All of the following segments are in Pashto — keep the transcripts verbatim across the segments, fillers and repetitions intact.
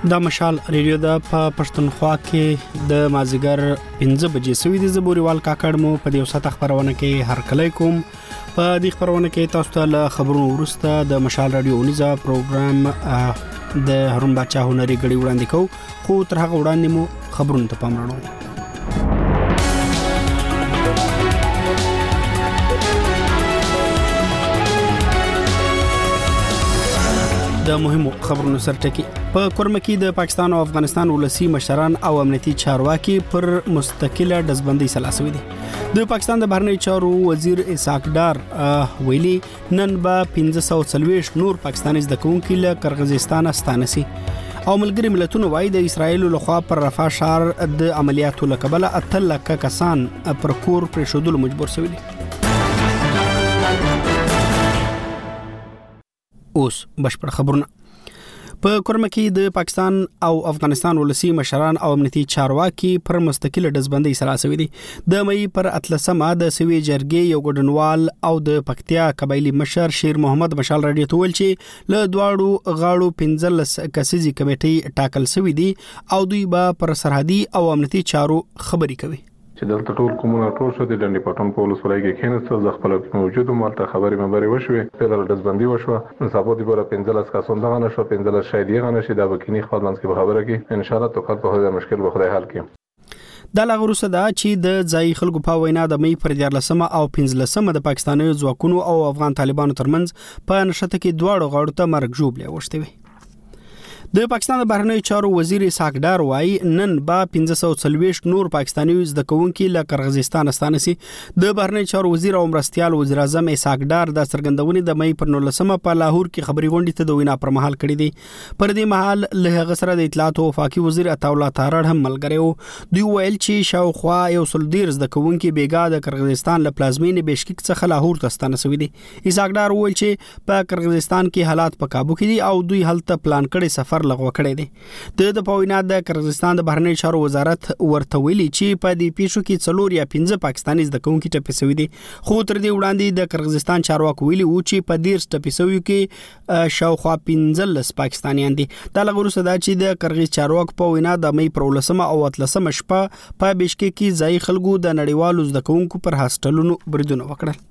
دا مشال ریډیو د پښتونخوا کې د مازیګر پنځه بجې سوي د زبوريوال کاکړ مو په دې وسات خبرونه کې هر کله کوم په دې خبرونه کې تاسو ته خبرونه ورسته د مشال رادیو اونیزه پروګرام د هارون بچا هنري غړي وړاندې کو خو تر هغه وړاندې مو خبرونه ته پام راوړو. د مهمو خبرونو سرټکی په کورمکی د پاکستان او افغانستان ولسی مشران او امنیتي چارواکي پر مستقله دزبندي سلاسوي دي. د پاکستان د بهرنی چارو وزیر اسحاق ډار ویلي نن به پنځه سوه څلوېښت نور پاکستاني زدکونکي له قرغیزستان ستانسي او ملګری ملتونو وايي د اسرایل لخوا پر رفح شهر د عملیاتو لکبله اتل لک کسان پر کور پر شودل مجبور شوي دي. اوس بشپړ خبرونه. په کورمکی د پاکستان او افغانستان ولسی مشران او امنیتي چارواکي پر مستقله دزبندي سلاسوي دي. د مې پر اتلسمه د سوي جرګې یو ګډنوال او د پکتیا قبایلی مشر شیر محمد مشال رادیو تول چې له دواړو غاړو پنځلس کسيزي کمیټې ټاکل شوې دي او دوی به پر سرحدي او امنیتي چارو خبري کوي. چې دلته ټول کومونه ټول شو د ډنډي پټون په ولسوالۍ کې کېناستل د خپل موجودو مالته خبرې مبرې وشوې په دغه دزبندي وشوه صاحب دي بوله پنځلس کسان دغه نشو پنځلس شاید یې غنشي د وکینی خپل منځ کې خبره کې ان شاء الله توکل په هغه مشکل به خدای حل کړي. د لغروسه دا چې د ځای خلکو په وینا د مې پر دیارلسمه او پنځلسمه د پاکستاني ځواکونو او افغان طالبانو ترمنځ په نشته کې دواړو غاړو ته مرګ جوړ لوشته وي. د پاکستان د بهرنی چارو وزیر اسحاق ډار وايي نن با پنځه سوه څلوېښت نور پاکستاني زدکونکي له قرغیزستان ستانسي. د بهرنی چارو وزیر او مرستيال وزیر اعظم اسحاق ډار د سرګندونې د مې پر نولسمه په لاهور کې خبري غونډې ته د وینا پر مهال کړې دي. پر دې مهال له غسر د اطلاعات او وفاقي وزیر عطاالله تارړ هم ملګری وو. دوی ویل چې شاوخوا یو سل ډیر زدکونکي بیګا د قرغیزستان له پلازمینې بشکیک څخه لاهور ته ستانسوي دي. اسحاق ډار ویل چې په قرغیزستان کې حالات په काबू کې دي او دوی هلته پلان کړي سفر لغوه کړی دی. د د پوینا د قرغیزستان د بهرنی چارو وزارت ورته ویلي چې په دې پیښو کې څلور یا پنځه پاکستاني زدکونکي ټپي شوي دي. خو تر دې وړاندې د قرغیزستان چارواکو ویلي و چې په دېرش ټپي شوي کې شاوخوا پنځلس پاکستانیان دي. دا لغروسه دا چې د قرغیز چارواکو په وینا د مې پر ولسمه او اتلسمه شپه په بشکیک کې ځای خلکو د نړیوالو زدکونکو پر هاستلونو بریدونه وکړل.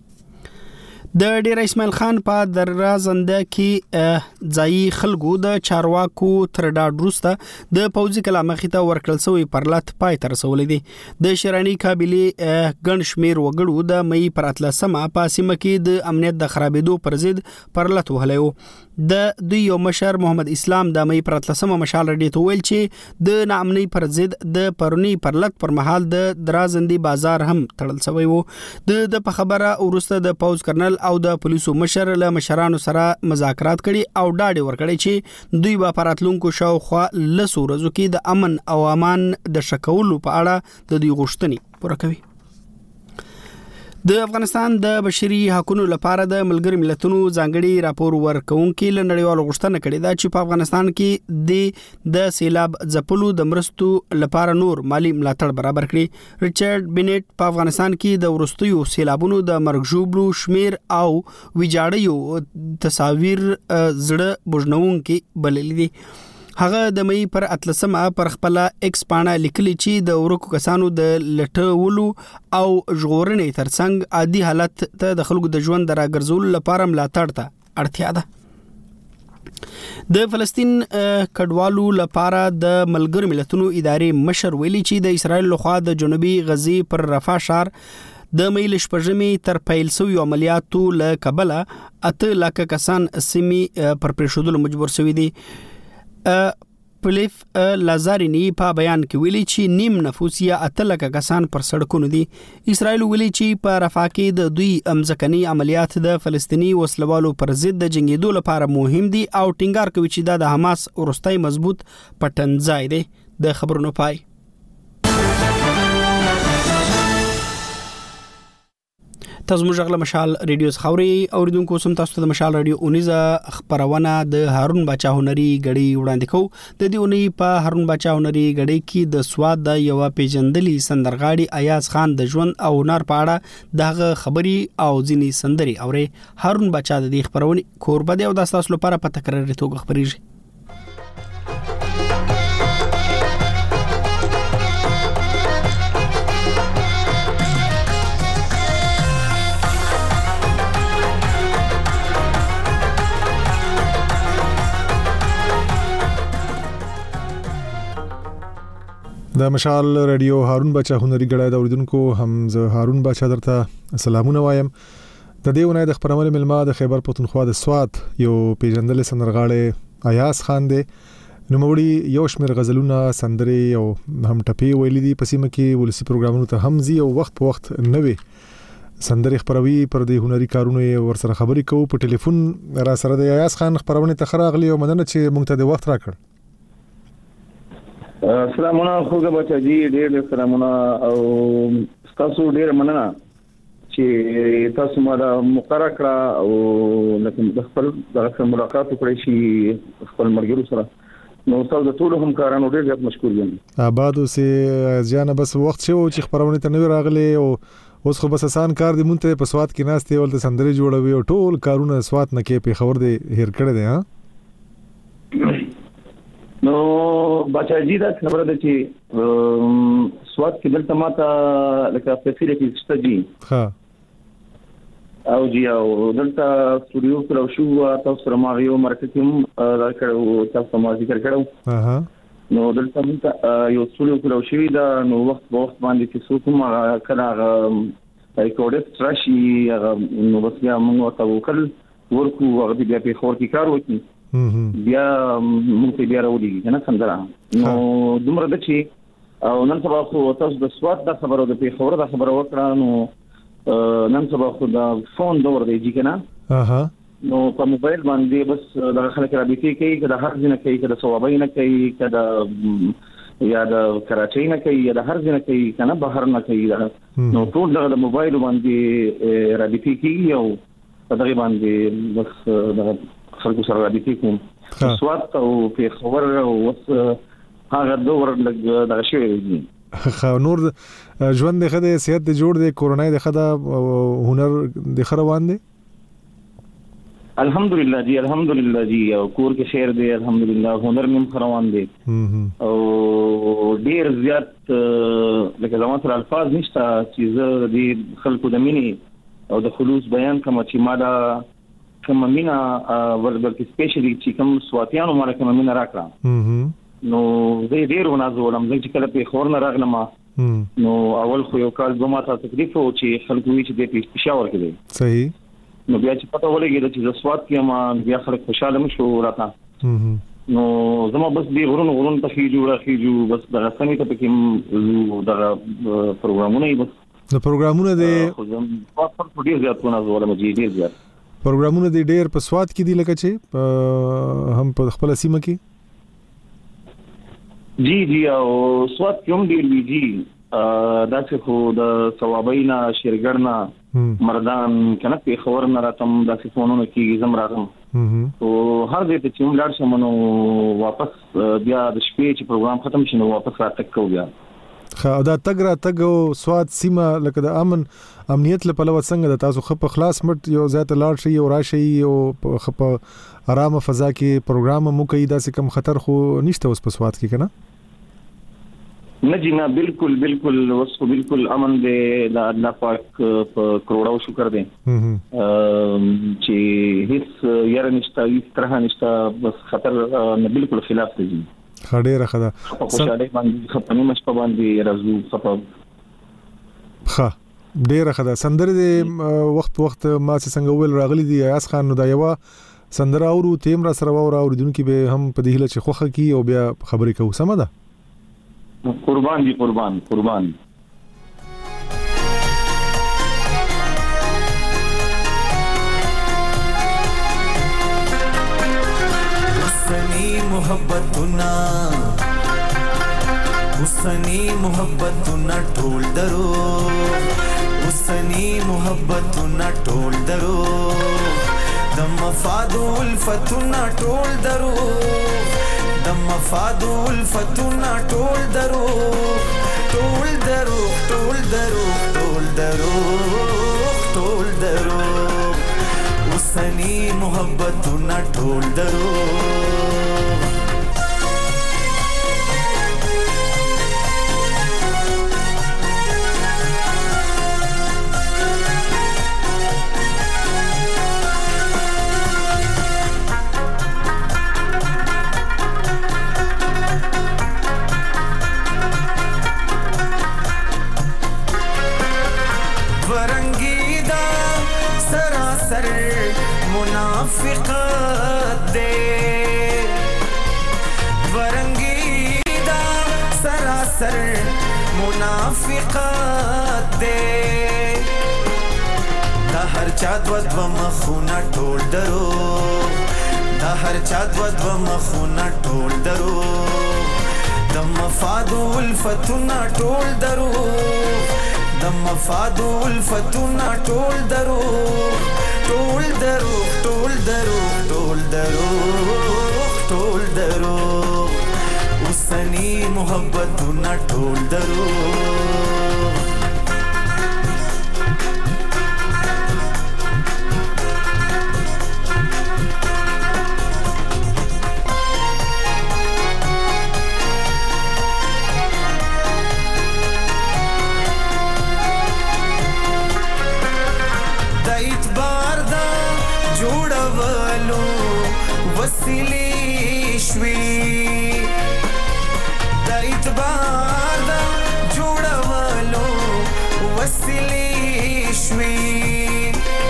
د ډیر اسماعیل خان په درازنده کې ځای خلکو د چارواکو تر ډاډ وروسته د پوځي کلا مخې ته ورکړل شوی پرلط پای ته رسولې دي. د شرانی قابلیت ګڼ شمیر وګړو د مې پر اتلسمه په سیمه کې د امنیت د خرابېدو پر ضد پرلط وهلی و. د دوی یو مشر محمد اسلام د مې پر اتلسمه مشال رډي ته ویل چې د ناامنۍ پر ضد د پرونی پرلط پر مهال د درازندي بازار هم تړل شوی و. د د په خبره ورسته د پوز کرنل او د پولیسو مشر له مشرانو سره مذاکرات کړي او ډاډ ورکړي چې دوی به پراتلونکو شاوخوا لسو ورځو کې د امن او امان د شکولو په اړه د دوی غوښتنې پوره کوي. د افغانستان د بشري حقوقو لپاره د ملګری ملتونو ځانګړي راپور ورکونکي له نړیوالو غوښتنه کړې ده چې په افغانستان کې د سیلاب ځپلو د مرستو لپاره نور مالی ملاتړ برابر کړي. ریچارډ بینټ په افغانستان کې د ورستیو سیلابونو د مرګ ژوبلو شمیر او ویجاړیو تصاویر زړه بوجنونکي بللي دي. هغه د مې پر اتلسمه پر خپل ایکس پاڼه لیکلي چې د ورکو کسانو د لټولو او ژغورنې ترڅنګ عادي حالت ته د خلکو د ژوند راګرځولو لپاره ملاتړ ته اړتیا ده. د فلسطین کډوالو لپاره د ملګری ملتونو ادارې مشر ویلي چې د اسرایل لخوا د جنوبي غزي پر رفح شهر د میل شپږمې تر پیل شوی عملیاتو له کبله اته لک کسان سیمي پر پرېښودلو مجبور شوي دي. پلیف لازارینی په بیان کې ویلي چې نیم نفوس یا اتلک کسان پر سړکونو دي. اسرائیل ویلي چې په رفح کې د دوی امځکني عملیات د فلسطینی وسلوالو پر ضد د جنگیدو لپاره مهم دي او ټینګار کوي چې دا د حماس ورستای مضبوط پټنځای دی. د خبرونو پای. تاسو موږ غل مشال ریډیو خوري اوریدونکو سم تاسو د مشال ریډیو اونیزه خبرونه د هارون بچا هنري غړي وړاندې کو. د دې اونۍ په هارون بچا هنري غړي کې د سواد د یو پیجندلي سندرغاړي ایاز خان د ژوند او هنر په اړه دغه خبري او ځینی سندري اوري. هارون بچا د دې خبرونه کوربه دی او د تاسو لپاره په تکرار توګه خبريږي. د مشال رادیو هارون بچا هنري ګړای د اوریدونکو هم زه هارون بچا درته سلامونه وایم. د دې ونې د خبرونه ملما د خیبر پښتونخوا د سوات یو پیژندل سندرغاړي ایاز خان دی. نو موري یو شمیر غزلونه سندري او هم ټپي ویلي دي پسیمه کې ولسی پروګرامونو ته هم زی او وخت په وخت نوي سندري خبروي پر د هنري کارونو ور سره خبري کوو. په ټلیفون را سره د ایاز خان خبرونه ته خراغلی او مدنه چې مونږ ته د وخت راکړ. سلامونه خوګه بچا جی ډېر ډېر سلامونه او تاسو ډېر مننه چې تاسو ما د مقرره کړه او لکه د خپل د خپل ملاقات وکړې شي خپل مرګرو سره. نو تاسو د ټول هم کارانو ډېر زیات مشکور یم. آباد اوسې ځان بس وخت شو چې خبرونه ته نوی راغلي او اوس خو بس آسان کار دی مونته په سواد کې ناشته ولته سندري جوړوي او ټول کارونه سواد نه کې په خبر دی هیر کړی دی. ها نو بچا جی دا خبره ده چې سواد کې دلته ماته لکه فیسیلیټی شته جی. ها او جی او دلته سټوډیو پر شو تاسو سره ما یو مارکیټینګ راکړو تاسو ما ذکر کړو. اها نو دلته یو سټوډیو پر شو دا نو وخت په وخت باندې چې څوک ما کړه ریکورډ راشي نو بس بیا موږ ته وکړ ورکو هغه بیا په خور کې کار وکړي بیا مونږ بیا راوړي کنه څنګه. نو دومره د چې او نن سبا خو تاسو د سواد د خبرو د په خبره د خبرو وکړه نو نن سبا خو د فون دور دی جی کنه. اها نو په موبایل باندې بس د خلک را بیتی کوي کله هر ځنه کوي کله ثوابای نه کوي کله یا د کراچۍ نه کوي یا د هر ځنه کوي کنه بهر نه کوي. نو ټول د موبایل باندې را بیتی کوي او په دغه باندې بس د خلکو سره راځي کوم سواد او په خبر او وس هغه دور لګ د شوی دی. خو نور ژوند د خدای صحت د جوړ دی کورونای د خدای هنر د خروان دی الحمدلله جی الحمدلله جی او کور کې خیر دی الحمدلله هنر مم خروان دی او ډیر زیات لکه زموږ سره الفاظ نشته چې زه د خلکو د مینې او د خلوص بیان کوم چې ما دا کوم مینا وربل سپیشلی چې کوم سواتیانو مال کوم مینا راکړه. نو زه ډیر ونازولم چې کله په خور نه راغلم نو اول خو یو کال دوه ماته تکلیف او چې خلکو وی چې د پېښور کې دی صحیح. نو بیا چې پته ولګی چې د سوات کې ما بیا خلک خوشاله مشو راته. نو زما بس دی غرون غرون ته خېجو راخېجو بس د غسمې ته پکې د پروګرامونه بس د پروګرامونه د خو زم په ډیر زیات ونازولم چې ډیر زیات پروګرامونه د ډیر په سواد کې دي لکه چې هم په خپل سیمه کې جی جی او سواد کې هم ډیر وی جی دا چې خو د ثوابینا شیرګړنا مردان کنه په خبر نه راتم د فونونو کې زم راغم او هر دې ته چې موږ لاړ شم نو واپس بیا د شپې چې پروګرام ختم شي نو واپس راتکو بیا خا دا تګ را تګ او سواد سیمه لکه د امن امنیت لپاره څنګه د تاسو خپ خلاص مټ یو ذات لاړ شي او راشي او خپ آرامه فضا کې پروګرام مو کوي دا څه کم خطر خو نشته اوس په سواد کې کنه نه جنا بالکل بالکل وسو بالکل امن دې د الله پاک په کروڑو شکر دې چې هیڅ یاره نشته هیڅ طرح نشته بس خطر نه بالکل خلاف دی خډه راخدا خوشاله باندې خپنه مش په باندې رازو خپل ښه ډیر خدا سندره د وخت وخت ما څنګه ویل راغلي دی ایاز خان نو دا یو سندره اورو تیم را سره و اوریدونکو به هم په دې هله چې خوخه کی او بیا خبرې کوو سم ده قربان دي قربان قربان حسنی محبتنا حسنی محبتنا ټول درو حسنی محبتنا ټول درو د مفاد الفتنا ټول درو د مفاد الفتنا ټول درو ټول درو ټول درو ټول درو ټول درو حسنی محبتنا ټول درو منافقت دے ورنگی دا سراسر منافقت دے دا هر چا دو دو مخونه ټول درو دا هر چا دو دو مخونه ټول درو د مفاد الفتنا ټول درو د مفاد الفتنا ټول درو ټول درو ټول درو ټول درو ټول درو اوسنی محبتنا ټول درو وسیلی شوی دا اعتبار دا جوړولو وسیلی شوی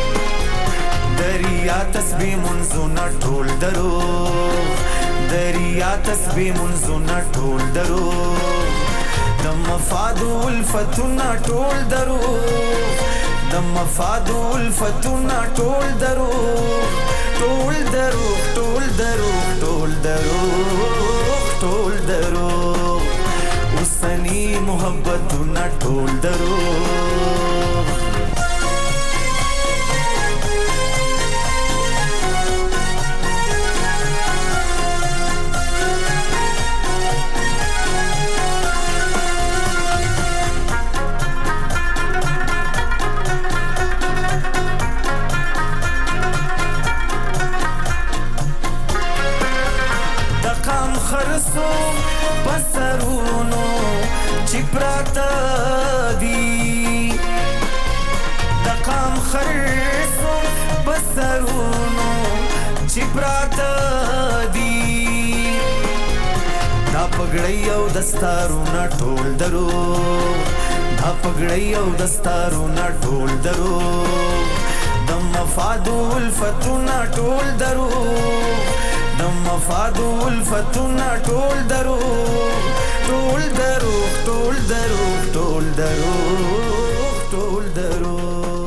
دریا تسبیح منزونه ټول درو دریا تسبیح منزونه ټول درو د مفاد الفتنا ټول درو د مفاد الفتنا ټول درو ټول درو ټول درو ټول درو ټول درو اوسنی محبتنا ټول درو خرسو بسرونو چپراتا دی دقام خرسو بسرونو چپراتا دی دا پگڑی او دستارونا ټول درو دا پگڑی او دستارونا ټول درو د مفادو الفتونا ټول درو د مفادو الفتونا ټول درو ټول درو ټول درو ټول درو ټول درو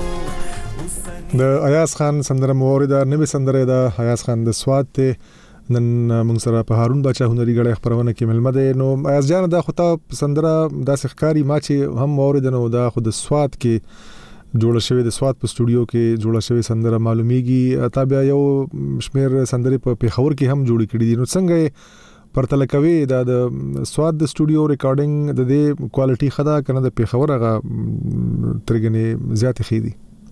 د ایاز خان سندره مورده نوې سندره ده ایاز خان د سواد ته نن موږ سره په هارون بچا هنري غړي خبرونه کې ملمه ده نو ایاز جان دا خو ته سندره د سخکاری ما چې هم مورده نو دا خو د سواد کې جوړ شوی د سواد په سټوډیو کې جوړ شوی سندره معلومیږي تابع یو شمیر سندرې په پیښور کې هم جوړ کړي دي نو څنګه پرتل کوي دا د سواد د سټوډیو ریکارډینګ د دې کوالټي خدا کنه د پیښور هغه ترګنې زیات خېدي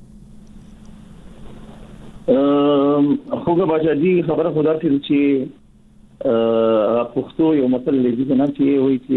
ام خوګه بچا دي خبره خدا چې ا پښتو یو متل لګي کنه چې وایي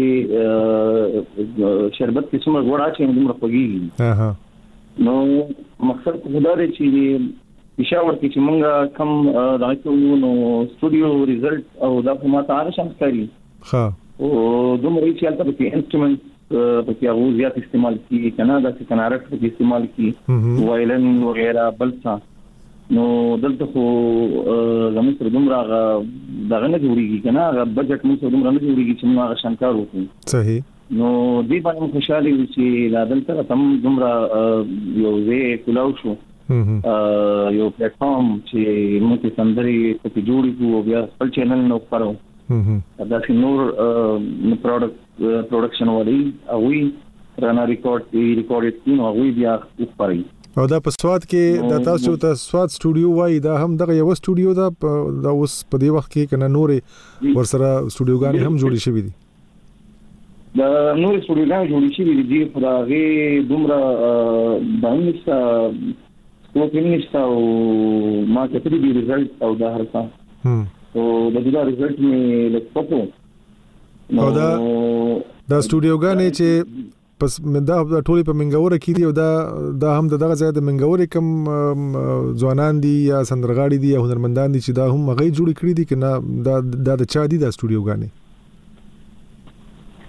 چې شربت کې څومره غوړه چې موږ خوږي اها نو مقصد خدا دې چې پېښور کې چې مونږه کم راځو نو سټوډیو ریزلټ او دا په ماته آرشم کوي ها او دومره چې البته په انسټرومنټ په کې هغه زیات استعمال کی کنه دا چې کنارټ په استعمال کی وایلن وغیرہ بلڅا نو دلته خو زموږ سره دومره دا نه جوړیږي کنه هغه بجټ موږ سره دومره نه جوړیږي چې موږ هغه شانکار وکړو صحیح نو دې باندې خوشاله وي چې لا دلته تم دومره یو وی کولاو شو یو پلیټ فارم چې موږ سندري په جوړی کو بیا خپل چینل نو خبرو دا چې نور پروډکټ پروډکشن والی او وی رانا ریکارډ دی ریکارډ کین او وی بیا خبري او دا په سواد کې د تاسو ته سواد سټوډیو وای دا هم دغه یو سټوډیو دا دا اوس په دې وخت کې کنه نورې ورسره سټوډیوګان هم جوړې شوې دي دا نور سټوډیوګان جوړې شوې دي په هغه دومره باندې څه کوم نشته او ما کتلې دي ریزلټ او دا هرڅه هم او د دې ریزلټ می لکه او دا دا سټوډیوګان چې پس دا ټولې په منګور کې دي او دا دا هم دغه ځای د منګور کم ځوانان دي یا سندرغاړي دي یا هنرمندان دي چې دا هم هغه جوړ کړی دي کنه دا د چا دي دا سټوډیوګانې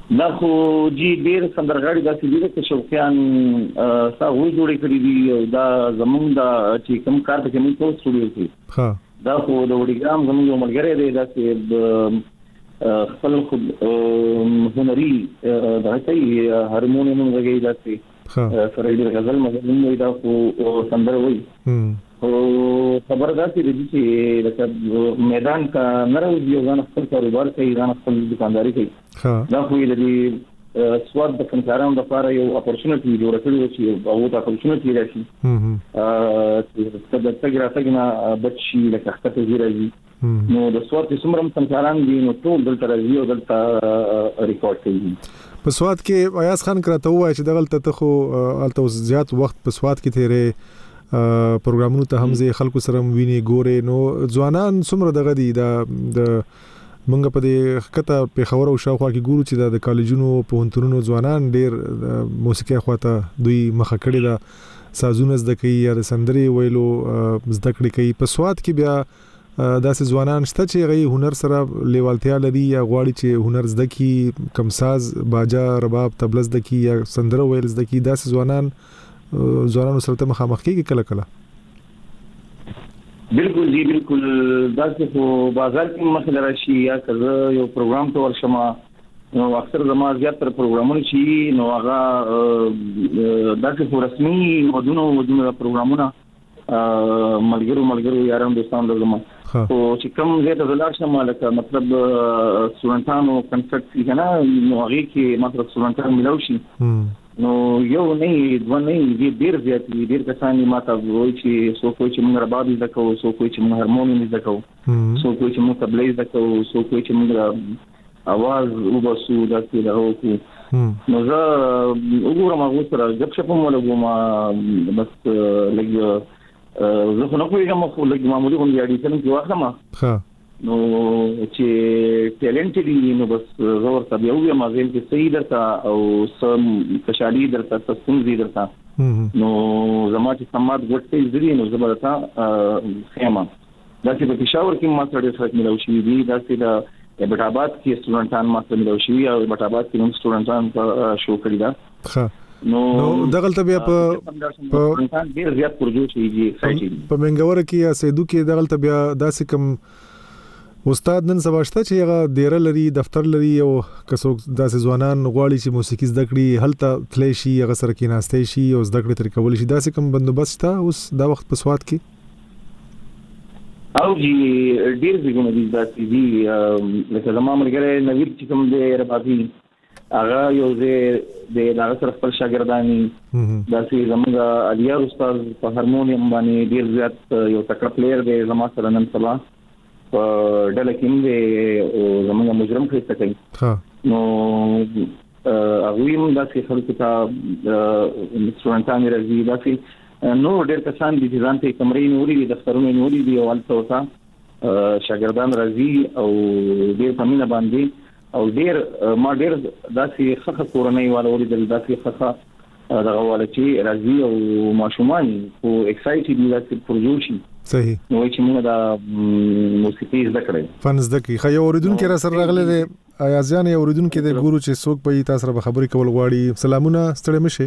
دا خو جی ډیر سندرغاړي داسې دي چې شوقیان ساوي جوړې کړې دي او دا زمونږ د چې کوم کار ته کوم څه سټوډیو کې ها دا خو د وړيګرام زمونږ یو ملګری دی دا چې خپل خود هنري دا چې هارمونیم وغږی دا چې سره دې غزل مزمن دا خو سندر وای او خبر دا چې د میدان کا نړۍ یو ځان خپل کاروبار کوي ځان خپل دکانداري کوي دا خو د سواد د کمکارانو لپاره یو اپورچونټی جوړ کړی چې او دا اپورچونټی راشي ا چې د تګرا تګنا بچي لکه خطه زیرایي نو د سواد څومره کمکاران دي نو ټول دلته راځي او دلته ریکارډ کوي په سواد کې ایاز خان کراته وای چې دغلت ته خو الته زیات وخت په سواد کې تیرې پروګرامونو ته هم زه خلکو سره ویني ګورې نو ځوانان څومره دغه دي د منګه په دې خطه په خبرو شاوخوا کې ګورو چې د کالجونو په هنتونو ځوانان ډېر موسیقي خواته دوی مخه کړی دا سازونه زده کوي یا د سندري ویلو زده کړی کوي په سواد کې بیا داسې ځوانان شته چې غي هنر سره لیوالتیا لري یا غواړي چې هنر زده کی کم ساز باجا رباب طبله زده کی یا سندره ویل زده کی داسې ځوانان ځوانانو سره مخامخ کیږي کله کله بالکل جی بالکل دا چې په بازار کې مسله راشي یا کله یو پروګرام ته ورشمه نو اکثر زما زیات تر پروګرامونه شي نو هغه دا چې رسمي ودونو ودونو پروګرامونه ملګرو ملګرو یارانو دوستانو زما او چې کوم زیات دلار شمه لکه مطلب سټوډنټانو کنسرت کې نه نو هغه کې مطلب سټوډنټان ملو شي نو یو نه دوه نه دي ډیر زیات دي ډیر کسان ماته وایي چې سو کوی چې موږ رباب زده کوو سو کوی چې موږ هارمونیم زده کوو سو کوی چې موږ طبله زده کوو سو کوی چې موږ اواز وباسو دا چې دا وکړو نو زه وګورم هغه سره جب شپم ولګم بس لګ زه خو نه کوم خو لګ معمولی غونډه اډیشن کې واخلم ها نو چې ټیلنټ دی نو بس زور ته یو یم ازل کې صحیح درته او سم کشالي درته سستون دي درته نو زما چې سمات ګټې زری نو زبرتا خیمه دا چې په پېښور کې ما سره ډېر ملو شي دي دا چې د بټاباد کې سټوډنټان ما سره ملو شي او بټاباد کې نو سټوډنټان په شو کړی دا ها نو دغلت بیا په سټوډنټان ډېر زیات پرجو شي دي په منګور کې یا سیدو کې دغلت بیا داسې کم استاد نن سبا شته چې هغه ډیر لري دفتر لري او کڅوک داسې ځوانان غواړي چې موسیقي زده کړي هلته تللی شي هغه سره کې ناستې شي او زده کړې تر کول شي داسې کوم بندوبست شته اوس دا وخت په سواد کې او جی ډیر ځګونه دي داسې دي لکه زما مرګره نویر چې کوم دی ربابي هغه یو ځای د هغه سره خپل شاګردانی داسې زموږ الیار استاد په هارمونیم باندې ډیر زیات یو تکړه پلیئر دی زما سره نن سبا په ډله کې دی او زموږ مجرم خسته کوي نو هغه هم داسې خلکو ته سټوډنټان راځي داسې نو ډېر کسان دي چې ځان ته کمرې نیولې دي دفترونه نیولې دي او هلته ورته شاګردان راځي او ډېر په مینه باندې او ډېر ما ډېر داسې ښه کورنۍ والا ولیدل داسې ښه دغه والا چې راځي او ماشومان خو اکسایټډ دي داسې پرجوړ شي صحیح نو چې موږ د موسیقي زده کړې فن زده کی خو اوریدونکو را سره راغله د ایازیان اوریدونکو د ګورو چې څوک په تاسو سره خبرې کول غواړي سلامونه ستړي مشه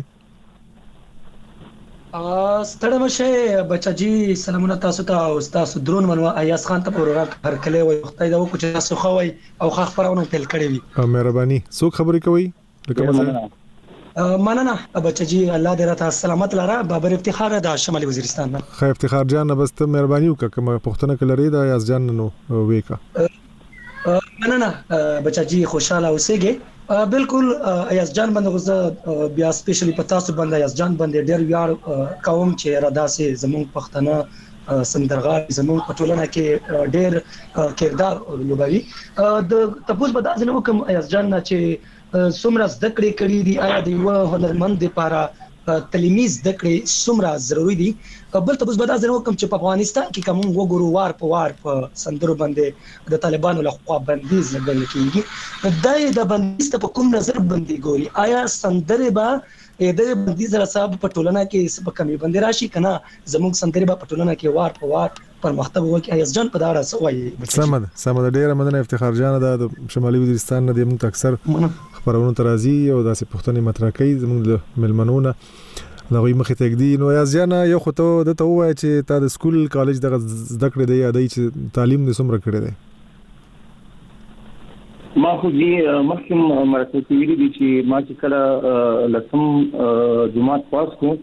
ا ستړي مشه بچا جی سلامونه تاسو ته او تاسو درون منو ایاز خان ته پروګرام هر کله وي وخت دا وکړو چې تاسو خوي او خا خبرونه تل کړی وي مهرباني څوک خبرې کوي لکه مثلا مننه بچا جی الله دې راته سلامت لره بابر افتخار د شمالي وزیرستان نه خیر افتخار جان بس ته مهرباني وکړه کوم پښتنه کلري دا یاز جان نو وېکا مننه بچا جی خوشاله اوسېږي بالکل یاز جان باندې غوځه بیا سپیشلی پتا سو باندې یاز جان باندې ډېر یار قوم چې را داسې زمون پښتنه سندرغاړي زمون په ټولنه کې ډېر کردار لوبوي د تاسو په داسې نو کوم یاز جان چې څومره زده کړې کړې دي آیا د یو هنرمند لپاره تعلیمي زده کړې څومره ضروری دي بل تاسو به دا ځنه کوم چې په افغانستان کې کوم وګورو وار په وار په سندرو باندې د طالبانو له خوا بندیز لګل کېږي دا د بندیز په کوم نظر باندې ګوري آیا سندره به د بندیز رساب په ټولنه کې سبب کمی بندي راشي کنه زموږ سندري په ټولنه کې وار په وار پرمختګ وکړي. ایاز جان په دا اړه څه وایي؟ سمد سمد ډیره مننه افتخار جان د شمالي وزیرستان نه د موږ اکثر خبرونه ترازی او داسې پښتني مطرح کوي زموږ ملمنونه لغوی مخې ته کېدی. نو ایاز جان یو خو ته د ته وایي چې تا د سکول کالج دغه زده کړې دی یادای چې تعلیم دې څومره کړی دی؟ ما خو جی مخکې مرکه ویلي دي چې ما چې کله لسم جماعت پاس کو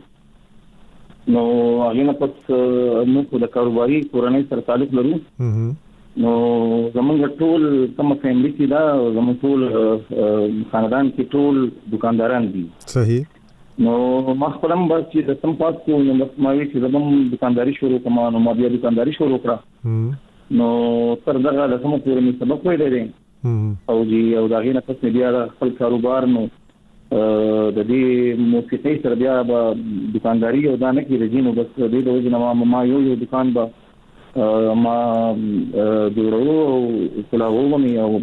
نو هغه نه پس نو د کاروباري کورنۍ سره تعلق لرو. نو زمونږ ټول کوم فیملی کې دا زمونږ ټول خاندان کې ټول دکانداران دي. صحیح. نو ما خپلم بس چې د سم پاس کو نو بس ما وی چې زموږ دکانداري شروع کوم نو ما بیا دکانداري شروع کړه. نو تر دغه د سم پورې می سبق ویلې دي او جی او دا غینه پس بیا خپل کاروبار نو د دې موسیقي سره بیا به دکانداري او دا نه کې رجینو بس دې د وجه ما ما یو یو دکان به ما جوړو او کلاوو مې او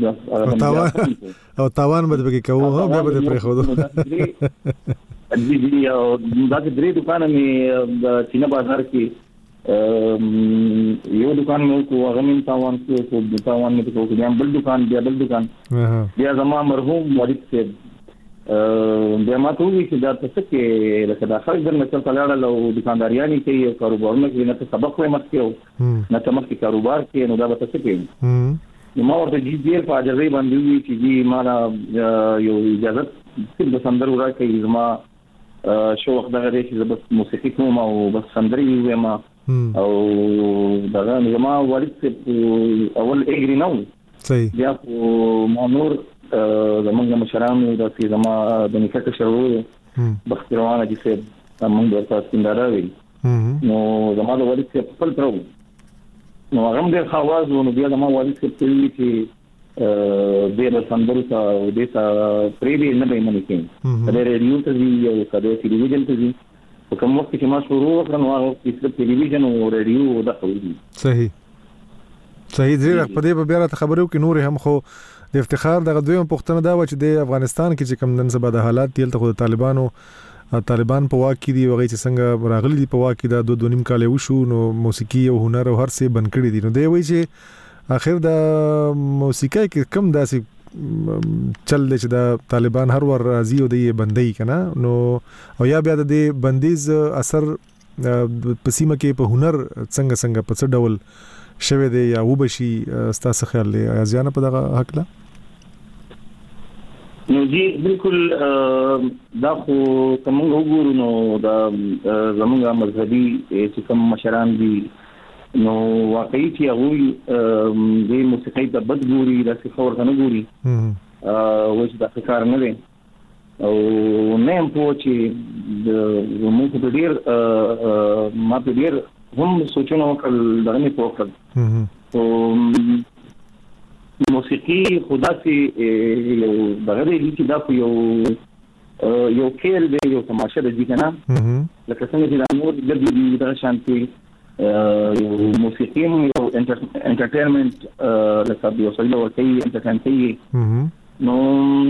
بس او تاوان به به کوو بیا به پرې خو جی جی او دا چې درې دکان مې د چینه بازار کې یو دکان مې کو هغه مې تاوان کو کو تاوان مې کو بیا بل دکان بیا بل دکان بیا زما مرحوم والد صاحب بیا ما ته وی چې دا څه کې لکه دا خلک درنه چې کلاړه له دکانداریانی کوي او کاروبارونه کوي نه سبق وې مخکې نه ته مخکې کاروبار کې نو دا به څه کوي. نو ما ورته جی ډیر په اجازه باندې وی چې جی ما یو اجازه صرف د سندرو راکړي زما شو وخت دغه دی چې بس موسیقي کوم او بس سندري وایم او دغه زما والد صاحب اول اګری نو صحیح بیا ما نور زمونږ مشرانو د چې زما د نکاح شروع بختروان دي چې موږ ورته سندره ویل نو زما د والد صاحب خپل ترو نو هغه ډېر خواز نو بیا زما والد صاحب ویل چې ډېر سندرو ته د څه پریوی نه به منې کېږي د ریډیو ته وی او د ټلویزیون ته وی په کوم وخت چې ما شروع وکړ نو هغه چې ټلویزیون او ریډیو د خوري. صحیح صحیح زیره په دې بیا راته خبرو کې نور هم خو د افتخار دغه دویم پښتنه دا و چې د افغانستان کې چې کوم نن سبا د حالات تل ته د طالبانو طالبان په واک کې دی وغه چې څنګه راغلي دي په واک کې دا دوه دوه نیم کال وشو نو موسیقي او هنر او هر څه بند کړی دي. نو دی وایي چې اخر د موسیقي کې کم داسې چل دی چې د طالبان هر ور راځي او د بندي کنه نو او یا بیا د بندیز اثر په سیمه کې په هنر څنګه څنګه په څه ډول شوه دی یا وبشي ستاسو خیال دی ازیانه په دغه حق لا؟ نو جی بالکل دا خو کوم وګورو نو دا زموږه مذهبي چې کوم مشران دي نو واقعي چې هغه د موسیقي د بدګوري د څخور نه ګوري او چې دا کار نه دی او نه هم په چې د موږ په ډیر ما په ډیر هم سوچونه وکړل دغه نه پوښتل او موسیقي خدا سي یو دغه دی چې دا یو یو کېل دی یو تماشه دی کنه لکه څنګه چې د نور د دې د شانتي یو موسیقي یو انټرټینمنت لکه یو څه یو کوي انټرټین نو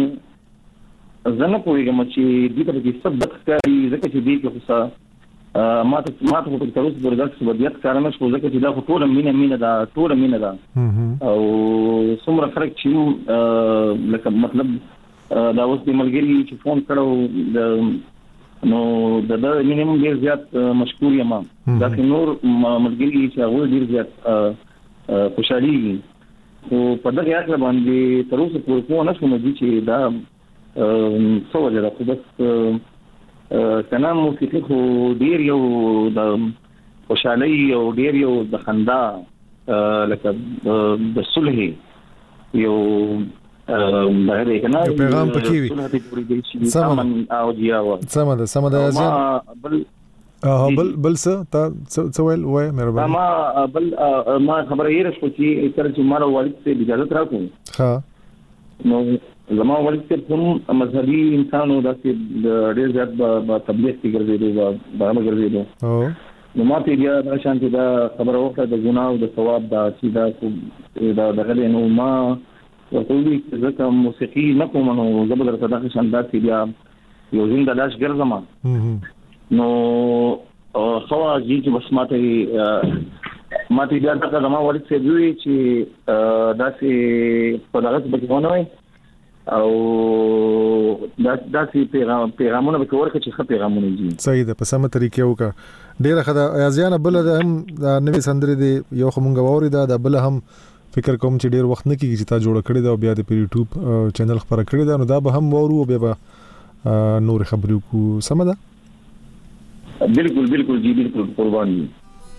زنه پوهیږم چې دې ته کې څه بدکاري ځکه چې دې کې څه ما ته ما ته په تاسو درګه څه بدیت کارنه شو ځکه چې دا ټول مینه مینه دا ټول مینه دا او څومره فرق چې لکه مطلب دا اوس د ملګری چې فون کړو نو د د مینه ډیر زیات مشکور یم دا چې نور ملګری چې هغه ډیر زیات خوشالي او په دغه اړه باندې تر اوسه پورې په نه شوم چې دا څه وجه ده بس کنا موسیقي خو ډیر یو د خوشالۍ او ډیر یو د خندا لکه د صلح یو بهره کنا پیغام پکې وي سم او جیاو سم ده سم ده بل اه بل بل څه تا څه ویل وای مهرباني ما بل ما خبره یې رسو چې تر چې مارو والد ته اجازه راکوم ها نو زما والد ته هم مذهبي انسانو داسې ډېر زیات په تبلیغ کې ګرځېدو به ګرځېدو نو ما ته بیا دا شانتي دا خبره وکړه د ګناه او د ثواب دا چې دا دا دغه نو ما ورته وی چې ځکه موسیقي نه کوم نو زبر ته دا شان دا چې بیا یو زنده لاش ګرځم نو خو اجي چې بس ماته ماته بیا دا زما ولې څه دوی چې داسې په دغه څه بګونه وي او دا داسې پیغام پیغامونه به ورکړي چې ښه پیغامونه دي. صحیح ده، په سمه طریقې وکړه. ډیره ښه ده. ایازیانه بل ده هم دا نوې سندرې دی یو خمونګه ووري دا د بل هم فکر کوم چې ډیر وخت نه کیږي چې تا جوړ کړی دا او بیا د یوټیوب چینل خبره کړی دا نو دا به هم وورو بیا به نور خبرې کو. سم ده؟ بالکل بالکل جی بالکل قربان دي.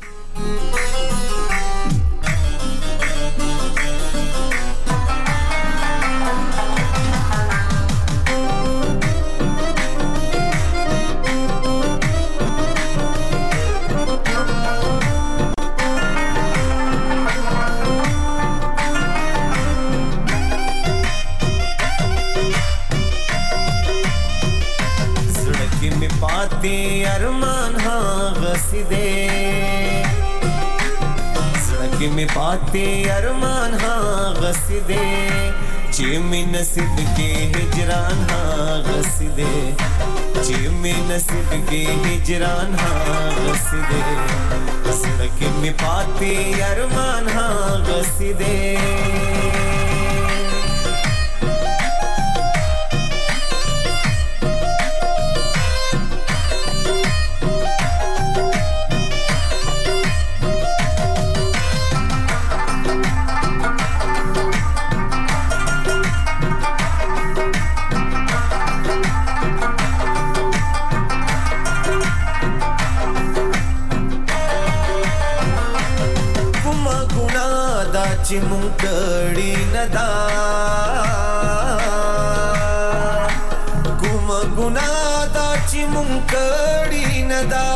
अरमान हाँ गसीदे सड़क में पाते अरमान हाँ गसीदे चेमी नसीब के हिजरान हाँ गसीदे चेमी नसीब के हिजरान हाँ गसीदे सड़क में पाते अरमान हाँ गसीदे چې مونږ کړي ندا کوم ګناه دا چې مونږ کړي ندا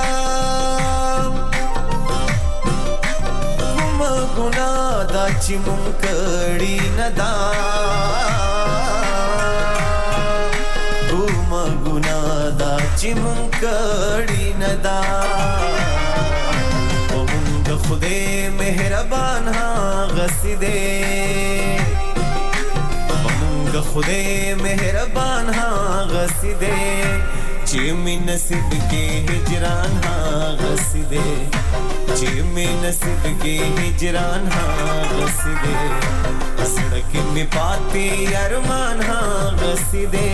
کوم ګناه دا چې مونږ کړي ندا کوم ګناه دا چې مونږ کړي ندا خدای مهربان ها غسیدے مونږ خدای مهربان ها غسیدے چې می نصیب کې هجران ها غسیدے چې می نصیب کې هجران ها غسیدے سڑک میں پاتے ارمان ها غسیدے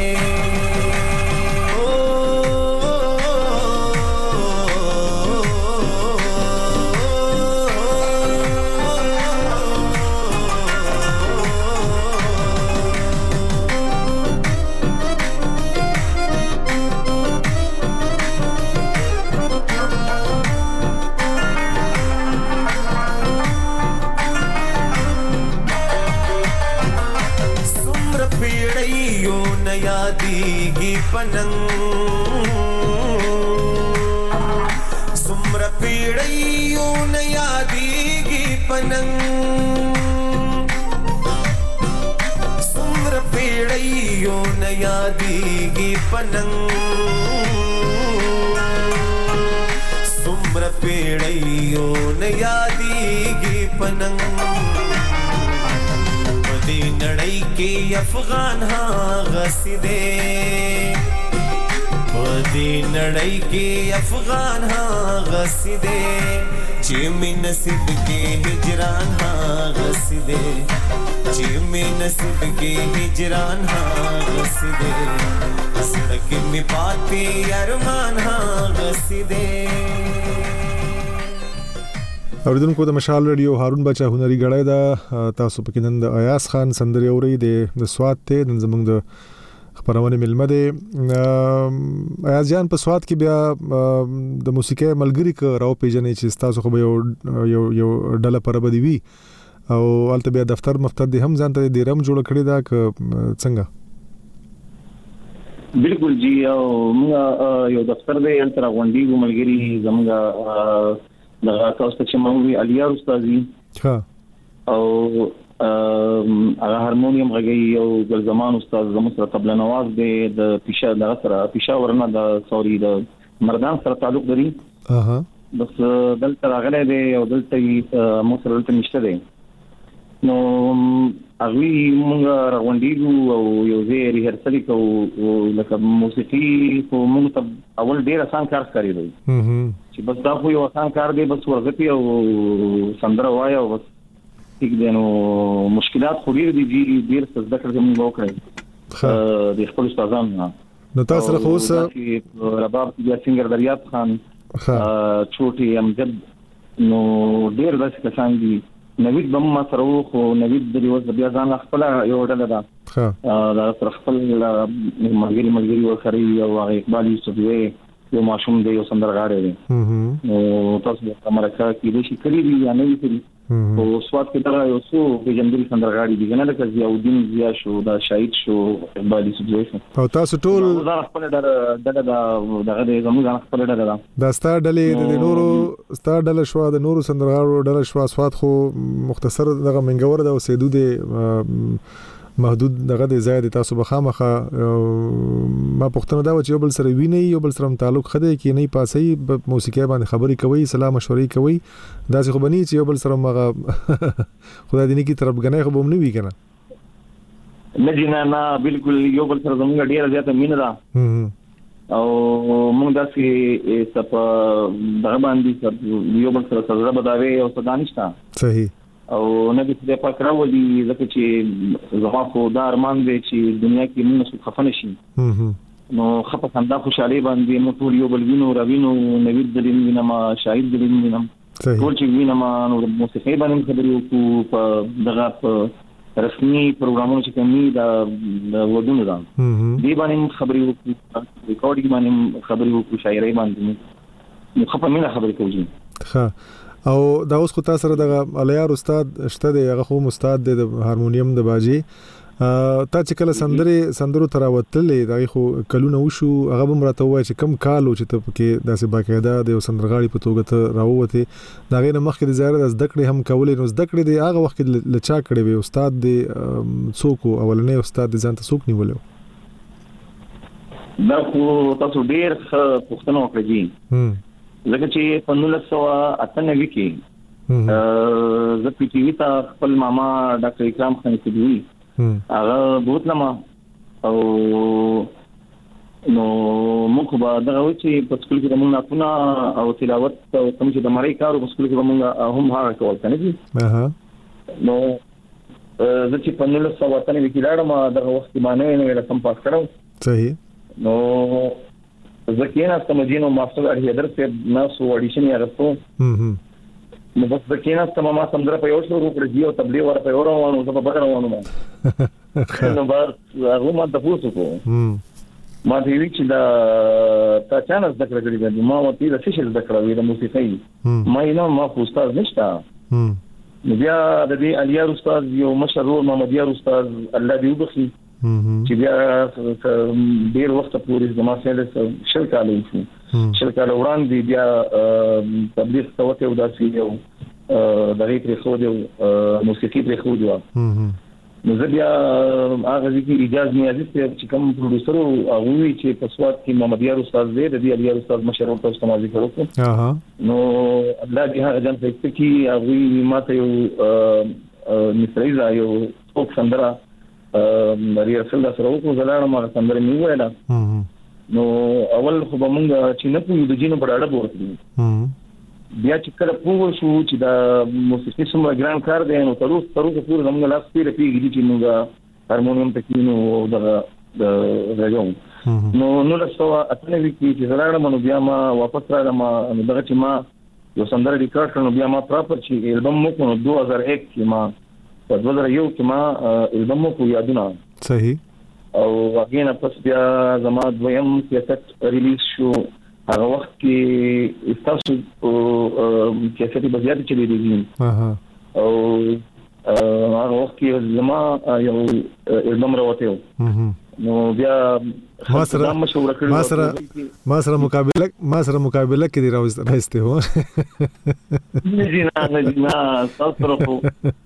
यादीगी पनंग सुम्र पीड़ियों न यादीगी पनंग सुम्र पीड़ियों न यादीगी पनंग सुम्र पीड़ियों न यादीगी पनंग नड़ई के अफगान हाँ गसीदे बदी नड़ई के अफगान हाँ गसीदे चेमी नसीब के हिजरान हाँ गसीदे चेमी नसीब के हिजरान हाँ गसीदे सड़क में पाते अरमान हाँ गसीदे. اوریدونکو د مشال رادیو هارون بچا هنري غړای دا تاسو پکې نن د ایاز خان سندري اوري د سواد ته نن زموږ د خبرونه ملمه ده. ایاز جان په سواد کې بیا د موسیقي ملګری ک راو پیژنې چې تاسو خو یو یو یو ډله پر بدی وی او البته بیا دفتر مفتر دي هم ځان ته د رم جوړ کړی دا ک څنګه؟ بالکل جی او یو دفتر دی تر غونډي ملګری زموږ دغه تاسو چې موږ الیار استادي ها او هغه هارمونیم غږی او ګل زمان استاد زموږ سره طبله نواز دی د پیشا دغه سره پېښور نه د سوري د مردان سره تعلق لري. اها بس دلته راغلی دی او دلته موږ سره دلته نشته دی. نو اغوی مونږ راغونډیږو او یو ځای ریهرسل کوو لکه موسیقي خو مونږ ته اول ډیر آسان کار ښکارېدو چې بس دا خو یو آسان کار دی، بس ورغتي او سندره وایه او بس ټیک دی. نو مشکلات خو ډیر دي، ډیر څه زده کړه مونږ وکړئ د خپل استادانو نه. نو تاسو سره خو اوس رباب یا سنگر دریاب خان چوټي امجد نو ډیر داسې کسان دي. نوید بم ما سره وو، خو نوید د یو بیا ځان خپل یو ډله ده دا سره خپل ملګری ملګری ورسره یو اقبال یوسف یو ماشوم دی، یو سندرغاړی دی. نو تاسو د امریکا کې د شي کلی دی یا نه وی او سواد کې دا یو څو پیژندل سندرغاړي دي کنه، لکه ضیاءالدین ضیا شو، دا شاهد شو، اقبال یوسف شو. او تاسو ټول دا خپل ډله دغه د زموږ خپل ډله ده. دا ستار ډلې د نورو ستار ډله شو، د نورو سندرغاړو ډله شو. سواد خو مختصر دغه منګور ده او سیدو د محدود دغه د زیات تاسو بخامخه ما پښتنه دا چې یو بل سره ویني، یو بل سره تعلق خدای کې نه پاسي موسیقي باندې خبري کوي، سلام مشورې کوي، دا څه خو بني چې یو بل سره مغه خدای دې نه کی طرف غنه خو بم نه وی کنه. نه جنا نه بالکل یو بل سره زموږ ډیره زیاته مين ده او موږ داسې سپ دغه باندې یو بل سره سره بداوي او صدانشتا صحیح او نبی دې پاک راولي ځکه چې زما خو دا ارمان دی چې دنیا کې موږ څه خفن شي نو خپه خندا خوشالي باندې نو ټول یو بل وینو راوینو نبی دې وینم شاهد دې وینم ټول چې وینم نو موسیقي باندې خبرې وکړو په دغه رسمي پروګرامونو چې کومي دا ودونه دا دې باندې خبرې وکړو، ریکارډینګ باندې خبرې وکړو، شاعري باندې نو خپه مینه خبرې کوي. ها او دا اوس خو تاسو سره د الیار استاد شته دی، هغه خو استاد دی د هارمونیم د باجی. تا چې کله سندره سندرو تراوتلې دا خو کلونه وشو، هغه به مرته وای چې کم کال چې ته کې داسې باقاعده د سندرغاړي په توګه ته راووته دا غیر مخکې د زیاره د زده کړې هم کولې. نو زده کړې دی هغه وخت لچا کړې وي استاد دی څوک اولنې استاد دی ځان ته څوک نیولې؟ دا خو تاسو ډیر پښتنو وکړي لکه چې په نولس سوه اته نوي کې زه پی ټي وي ته خپل ماما ډاکټر اکرام خان سیدوی هغه بوتلم او نو موږ به دغه و چې په سکول کې موږ ناتونه او تلاوت او کوم چې د مړی کارو په سکول کې موږ هم هغه کول کنه دي. نو زه چې په نولس سوه اته نوي کې لاړم دغه وخت باندې نو رقم پاس کړم. صحیح. نو زکینا سمجینو ماستر اړیدر په ناسو اډیشن یې راځو نو بس زکینا سم ما سمندر په یو شو وکړ دی او تبلیغ ور په اورونو زه په بغیر روانو نو بار هغه ما د پوسو کو ما دی چې دا تا چانس د کړی دی ما وتی د سیشل د کړی د موسیقي ما نه ما استاد نشتا نو بیا د دې الیار استاد یو مشهور محمد یار استاد الله دې وبخي چې بیا ډیر وخت پورې زما سره شل کال وشو شل کال وړاندې بیا تبلیغ توته او داسې یو د ریټ خو د موسیقي پر خو دی نو زه بیا هغه ځکه اجازه نیازي چې کوم پروډوسر او هغه چې په سواد کې محمد یار استاد دی د دې یار استاد مشهور په استعمال کړو اها نو الله دې هغه جن په کې هغه ماته یو مصریزا یو څوک سندره مری اصل دا سره وکړو زلاړه ما سندره نیو ویلا نو اول خو به مونږ چې نه پوهیږو د جینو په اړه ورته بیا چې کله پوه شو چې دا موسیقي څومره ګران کار دی نو تر اوسه تر اوسه پورې زموږ لاس پیره پیږي چې موږ هارمونیم ته کینو دغه د راځو نو نو تاسو اته وی کې چې زلاړه مونږ بیا ما واپس راغلم نو دغه چې ما یو سندره ریکارډ کړو بیا ما پراپر چې البم مو کو نو دوه هزار یک کې ما په دوه هزار یو کې ما البم مو کو یادونه. صحیح. او اګین پس بیا زما دویم کیسټ ریلیز شو هغه وخت کې تاسو کیسټ په زیات چلی دی. اها. او هغه وخت کې زما یو البم راوته. اها. نو بیا ما سره ما سره ما سره مقابله ما سره مقابله کې دی راوسته هو. نه نه نه تاسو راو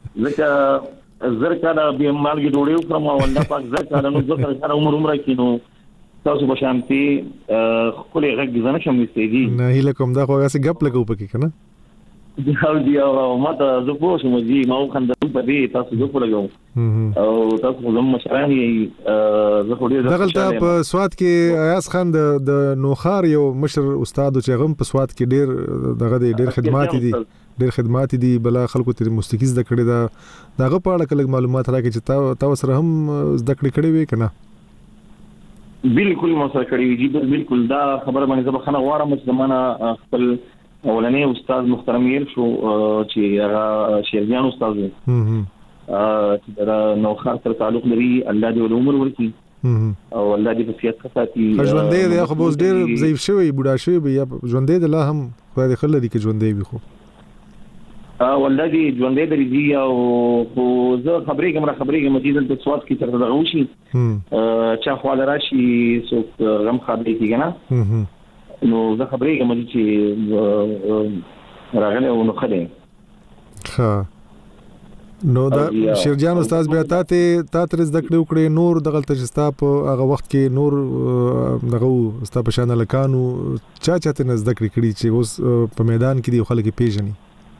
لکه زر کاله به مالګي ډوډۍ وکړم او الله پاک زر کاله نو زه سره عمر عمر کینو تاسو به شانتي خپل غږ ځنه شم نستېږي نه هیله کوم دا خو هغه څه غپ لګو پکې کنه او دی او ماته زه پوه شوم چې ما وخندل په دې تاسو زه په لګوم او تاسو زموږ مشران یې زه خو ډېر دغلته په سواد کې ایاز خان د نوخار یو مشر استاد چې غم په سواد کې ډېر دغه ډېر خدمات دي ډېر خدمات دي بل خلکو ته موسیقي زده کړې ده دغه په اړه کله معلومات راکړي چې تاسو سره هم زده کړې کړې وي کنه بالکل مو سره کړی وی بالکل دا خبره باندې زه بخنه غواړم چې زمانہ خپل اولنې استاد محترم یې شو چې هغه شیرجان استاد دی چې دا نوخار سره تعلق لري الله دې عمر ورکړي او الله دې په صحت خاطي ژوندې دی خو اوس ډېر ضعیف شوی بوډا شوی یا ژوندې دی لا هم خدای دې خل دې کې ژوندې وي خو والله دې ژوندې درې او خو زه خبرې کوم را خبرې کوم چې د سواد کې تر دغه وشي چا خو راشي سو غم خبرې کیږي نه نو زه خبرې کوم چې راغله او نو خله ها نو دا شیرجان استاد بیا ته تا تر زده کړو کړې نور دغه تجستا په هغه وخت کې نور دغه ستا په شان لکانو چا چاته زده کړې کړي چې اوس په میدان کې دی خلک پیژني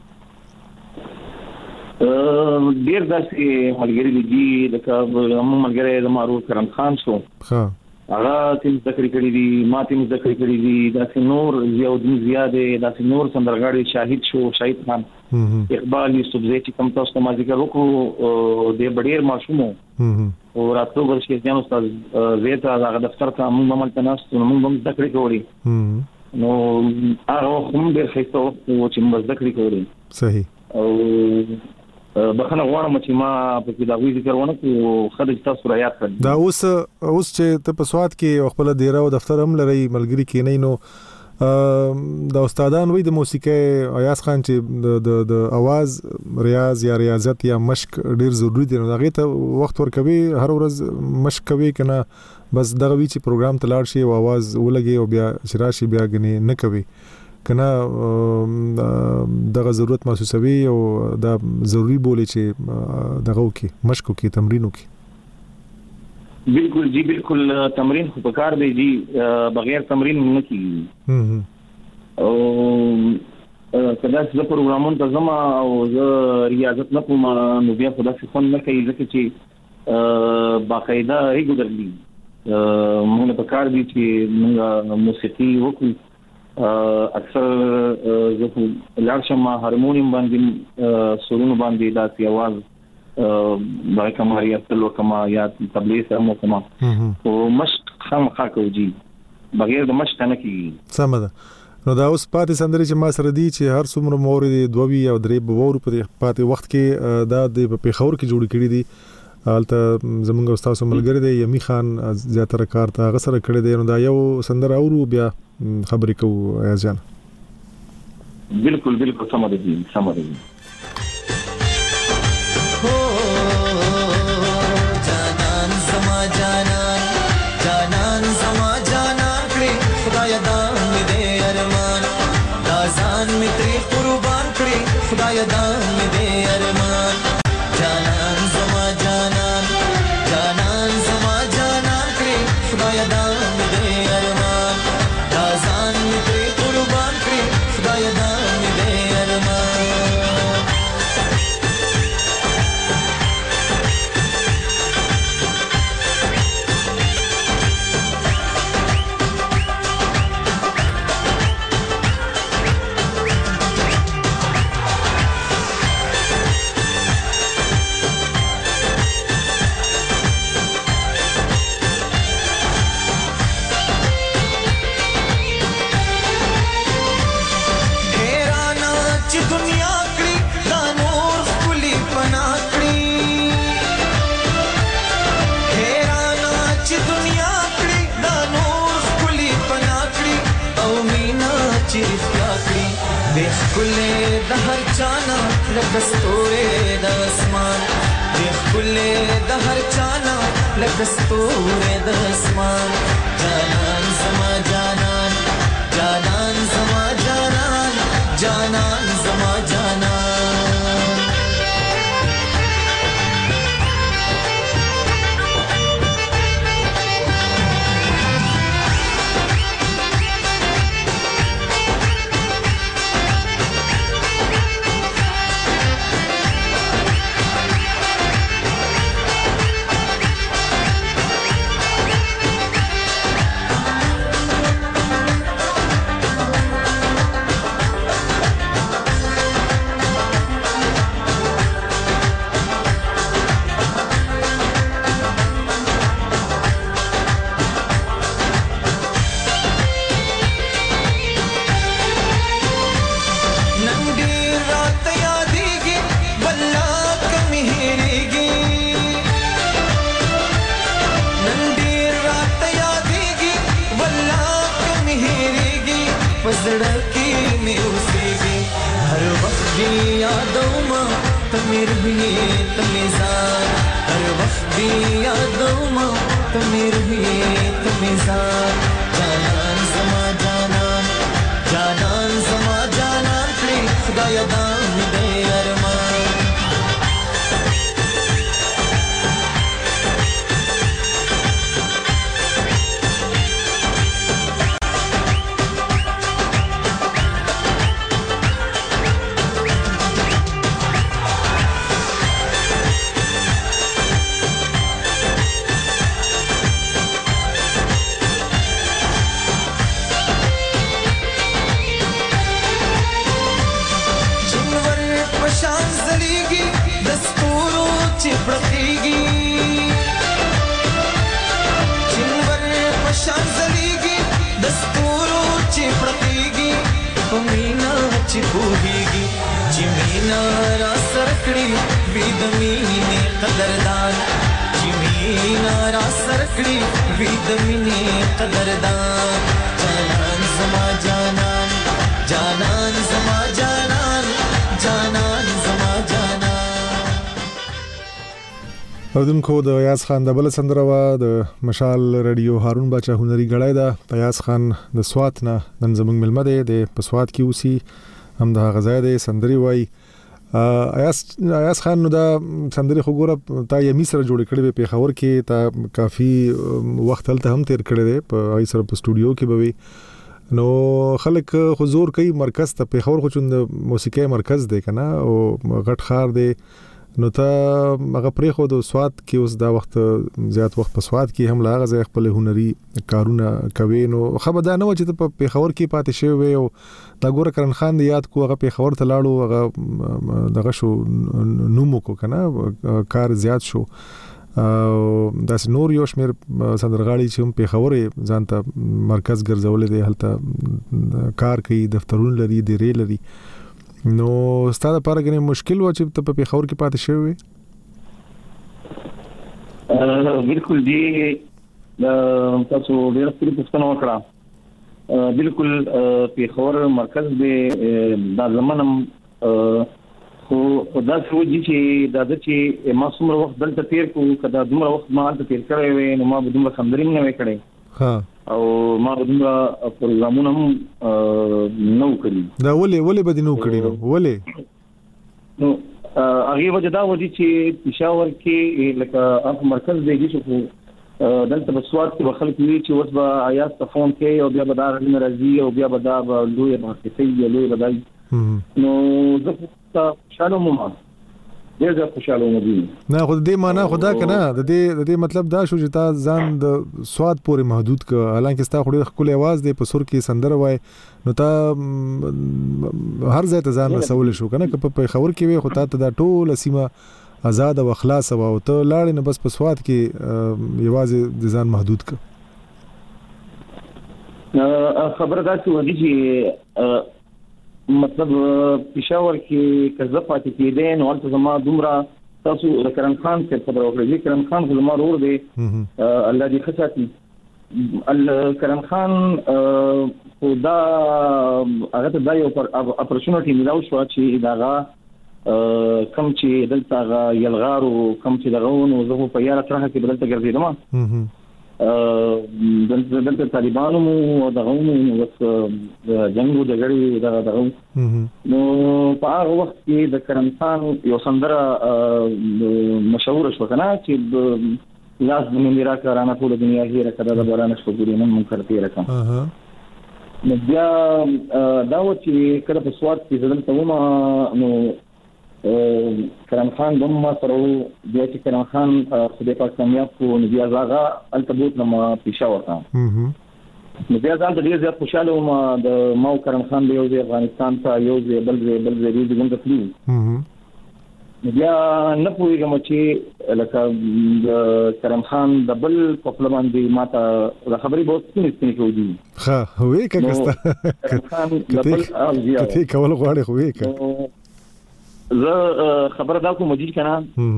ډیر داسې ملګری دي لکه موږ ملګری د معروف کرم خان شو ها هغه تیم ذکر کړی دي ما تیم ذکر کړی دي داسې نور زیادین زیاده داسې نور سندرغاړي شاهد شو شاهد خان اقبال یوسف زئی چې کوم تاسو ته ما ذکر وکړو د بډیر معصومو او راتلو ورشي ځان استاد زیته هغه دفتر ته موږ عمل تناست موږ هم ذکر کړی نو هغه هم ډیر ښه او چې موږ ذکر کړی صحیح او بخنه غواړم چې ما په کې دا وی ذکر ونه کو خدای تاسو را یاد کړئ دا اوس اوس چې ته په سواد کې خپل ډیره او دفتر هم لري ملګری کې نه نو دا استادان وی د موسیقي ایاز خان چې د د आवाज ریاض یا ریاضت یا مشق ډیر ضروری دی نو دا غي ته وخت ورکوي هر ورځ مشق کوي کنه بس دغه وی چې پروګرام ته لاړ شي او आवाज ولګي او بیا شراشي بیا غني نه کوي کنه دغه ضرورت محسوسوي او دا ضروری بولی چې دغه کې مشقو کې تمرینو کې بالکل جی بالکل تمرین خو پکار دی جی بغیر تمرین نه کیږي او کله چې پروګرامونه تنظیم او ریاضت نه کوم نو بیا خدا څخه فن نه کوي ځکه چې باقاعده ریګولرلی موږ پکار دی چې موږ موسیقي وکړو اکثر زه لارشم هارمونیم باندې سرونو باندې د आवाज بای کما یا تلو کما یا تبلیغ سره کما او مشق خام خاکو جی بغیر د مشق نه کیږي سم ده نو دا اوس پاتې سندري چې ما سره دي چې هر څومره موري دوی او درې بوور په پاتې وخت کې دا د پیښور کې جوړ کړي دي حالت زمونږ استاد ملګری دی یمی خان زیاتره کار ته غسر کړی دی نو دا یو سندر اورو بیا خبرې کوو ایاز جان بالکل بالکل سماره دي سماره دي جانان سما جانان جانان سما جانان کړي خدای دان می دې ارمان دا ځان می تری قربان کړي خدای دان می دې ارمان جانان سما جانان جانان سما جانان کړي خدای دان می دې ارمان دا ځان می تری قربان کړي خدای دان می دې ارمان کله د هر چانا لکستوره د اسمان د کله د هر چانا لکستوره د اسمان جانان سما جانان جانان سما جانان جانان سما جانان زړه کې مې اوسېږي هر وخت دې یادومه ته مې روح یې ته مې ځان هر وخت دې یادومه ته مې روح یې ته مې ځان جانان زما جانان جانان زما جانان کړې خدای دا مې دې ارمان चिपड़तीगी चिंबर पशान जलीगी दस्तूरों चिपड़तीगी पमीना चिपूहीगी चिमीना रास रखड़ी विदमीने कदरदान चिमीना रास रखड़ी विदमीने कदरदान जानन जमा जानन जानन जमा जानन जानन जमा जानन اردوونکو د یاس خان د بل سندره وا د مشال رادیو هارون بچا هنري غړای دا د یاس خان د سوات نه نن زمنګ ملمه ده د پسوات کې اوسي هم د غزا د سندري وای ایاس ایاس خان نو دا سندري خو ګوره تا یې مصر جوړ کړی په خبر کې تا کافي وخت هلته هم تیر کړی دی په ای سره په سټوډیو کې به نو خلک حضور کوي مرکز ته په خبر خو چوند موسیقي مرکز دی کنه او غټ خار دی نو ته هغه پرې خو د سواد کې اوس دا وخت زیات وخت په سواد کې هم لاغه ځای خپل هنري کارونه کوي نو خبر دا نه و چې په پیښور کې پاتې شوی وي او دا ګوره کرن خان دی یاد کو هغه پیښور ته لاړو هغه دغه شو نومو کو کنه کار زیات شو داس نور یو شمیر سندرغاړي چې هم پیښور ځان ته مرکز ګرځول دي هلته کار کوي دفترونه لري دی ری لري نو ستاسو لپاره کې مشکل و چې ته په خبر کې پاتې شوی بالکل دی تاسو ډیر ستړي پوښتنه وکړه بالکل په خبر مرکز به د زمانم خو خدا څو چې د چې ما څومره وخت دلته تیر کو کدا دومره وخت ما دلته تیر کړی وې نو ما به دومره خندري نه وکړې ها او ما دومره پروګرامونه هم نو کړی دا ولې ولې به نو کړی نو ولې نو هغه وجه دا ودی چې پېښور کې لکه اپ مرکز دی چې خو دلته په سواد کې خلک وی چې اوس به آیاس ته فون کوي او بیا به دا راځي او بیا به دا لوی مارکیټي لوی بدای نو زه ته شالو مو ډېر خوشاله وم نه خو دې معنا خدا کنه د دې د دې مطلب دا شو چې تا ځان د سواد پورې محدود ک حالانکه ستا خو خپل आवाज دې په سر کې سندره وای نو تا هر ځای ته ځان رسول شو کنه په خبر کې وي خو تا ته دا ټول سیمه آزاد او خلاص او ته لاړې نه بس په سواد کې یوازې د ځان محدود ک خبر دا چې ودی چې مطلب پېښور کې کزه پاتې کېدې نو ولته زما دومره تاسو کرن خان څخه خبر اورئ کرن خان زما ورور دی الله دې خصاتي کرن خان خدا هغه ته دا یو اپورچونټی ملاو شو چې داغه کم چې دلته یلغارو کم چې دغه نو زه په یاره ترخه کې بدلته ګرځیدم دلته دلته طالبانو او دغه نو وس جنگو د غړي دغه دغه نو په هغه وخت کې د کرن خان یو سندره مشهور شو کنه چې لاس د میرا کارانه ټول دنیا هیره کړه د باران شپه ګوري نن مونږ کرتی راکم نو بیا دا و چې کله په سواد کې ځدل ته ومه نو کرن خان دوم ما سره بیا چې کرن خان خدای پاک کامیاب کو نو بیا زاغه التبوت نما پېښور ته نو بیا ځان ته ډیر زیات خوشاله وم د ماو کرن خان دی یو د افغانستان ته یو د بل بل د دې څنګه تللی بیا نه پوهیږم چې لکه کرم خان د بل په خپل باندې ماته د خبرې بہت سپینې سپینې کوي ها هوې کګستا کته کول غواړي هوې ک زه خبره دا کوم چې کنه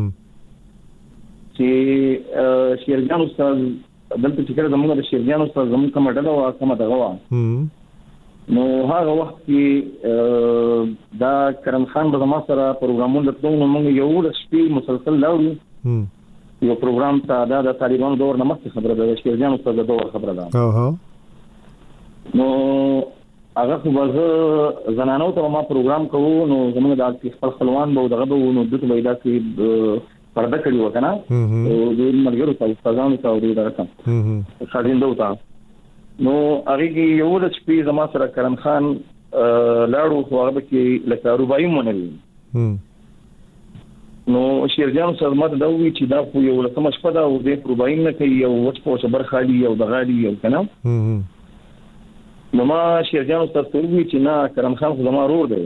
چې شیرجان استاد دلته چې کړه زموږ د شیرجان استاد زموږ کومه ډله او کومه دغه و نو هغه وخت کې دا کرم خان به ما سره پروګرامونه درته موږ یو ورځ شپې مسلسل لاړو یو پروګرام ته دا د طالبانو دور نه مخکې خبره ده چې ځان استاد د دور خبره ده اوه نو هغه خو زه زنانو ته ما پروګرام کوو نو زموږ د خپل خپلوان به دغه به نو دته وایي دا چې پرده کړی وکنه او د مرګرو ته استادانو ته ورې درکم خاجندو ته نو هغه کې یو د شپې زما سره کرم خان لاړو خو هغه کې لکه رباعي مونږ نو شیرجان سره ماته دا وی چې دا خو یو لکه شپه دا او د رباعي نه کوي یو وڅ په صبر خالي یو د غالي یو کنه نو ما شیرجان سره وی چې نه کرم خان خو زما رور دی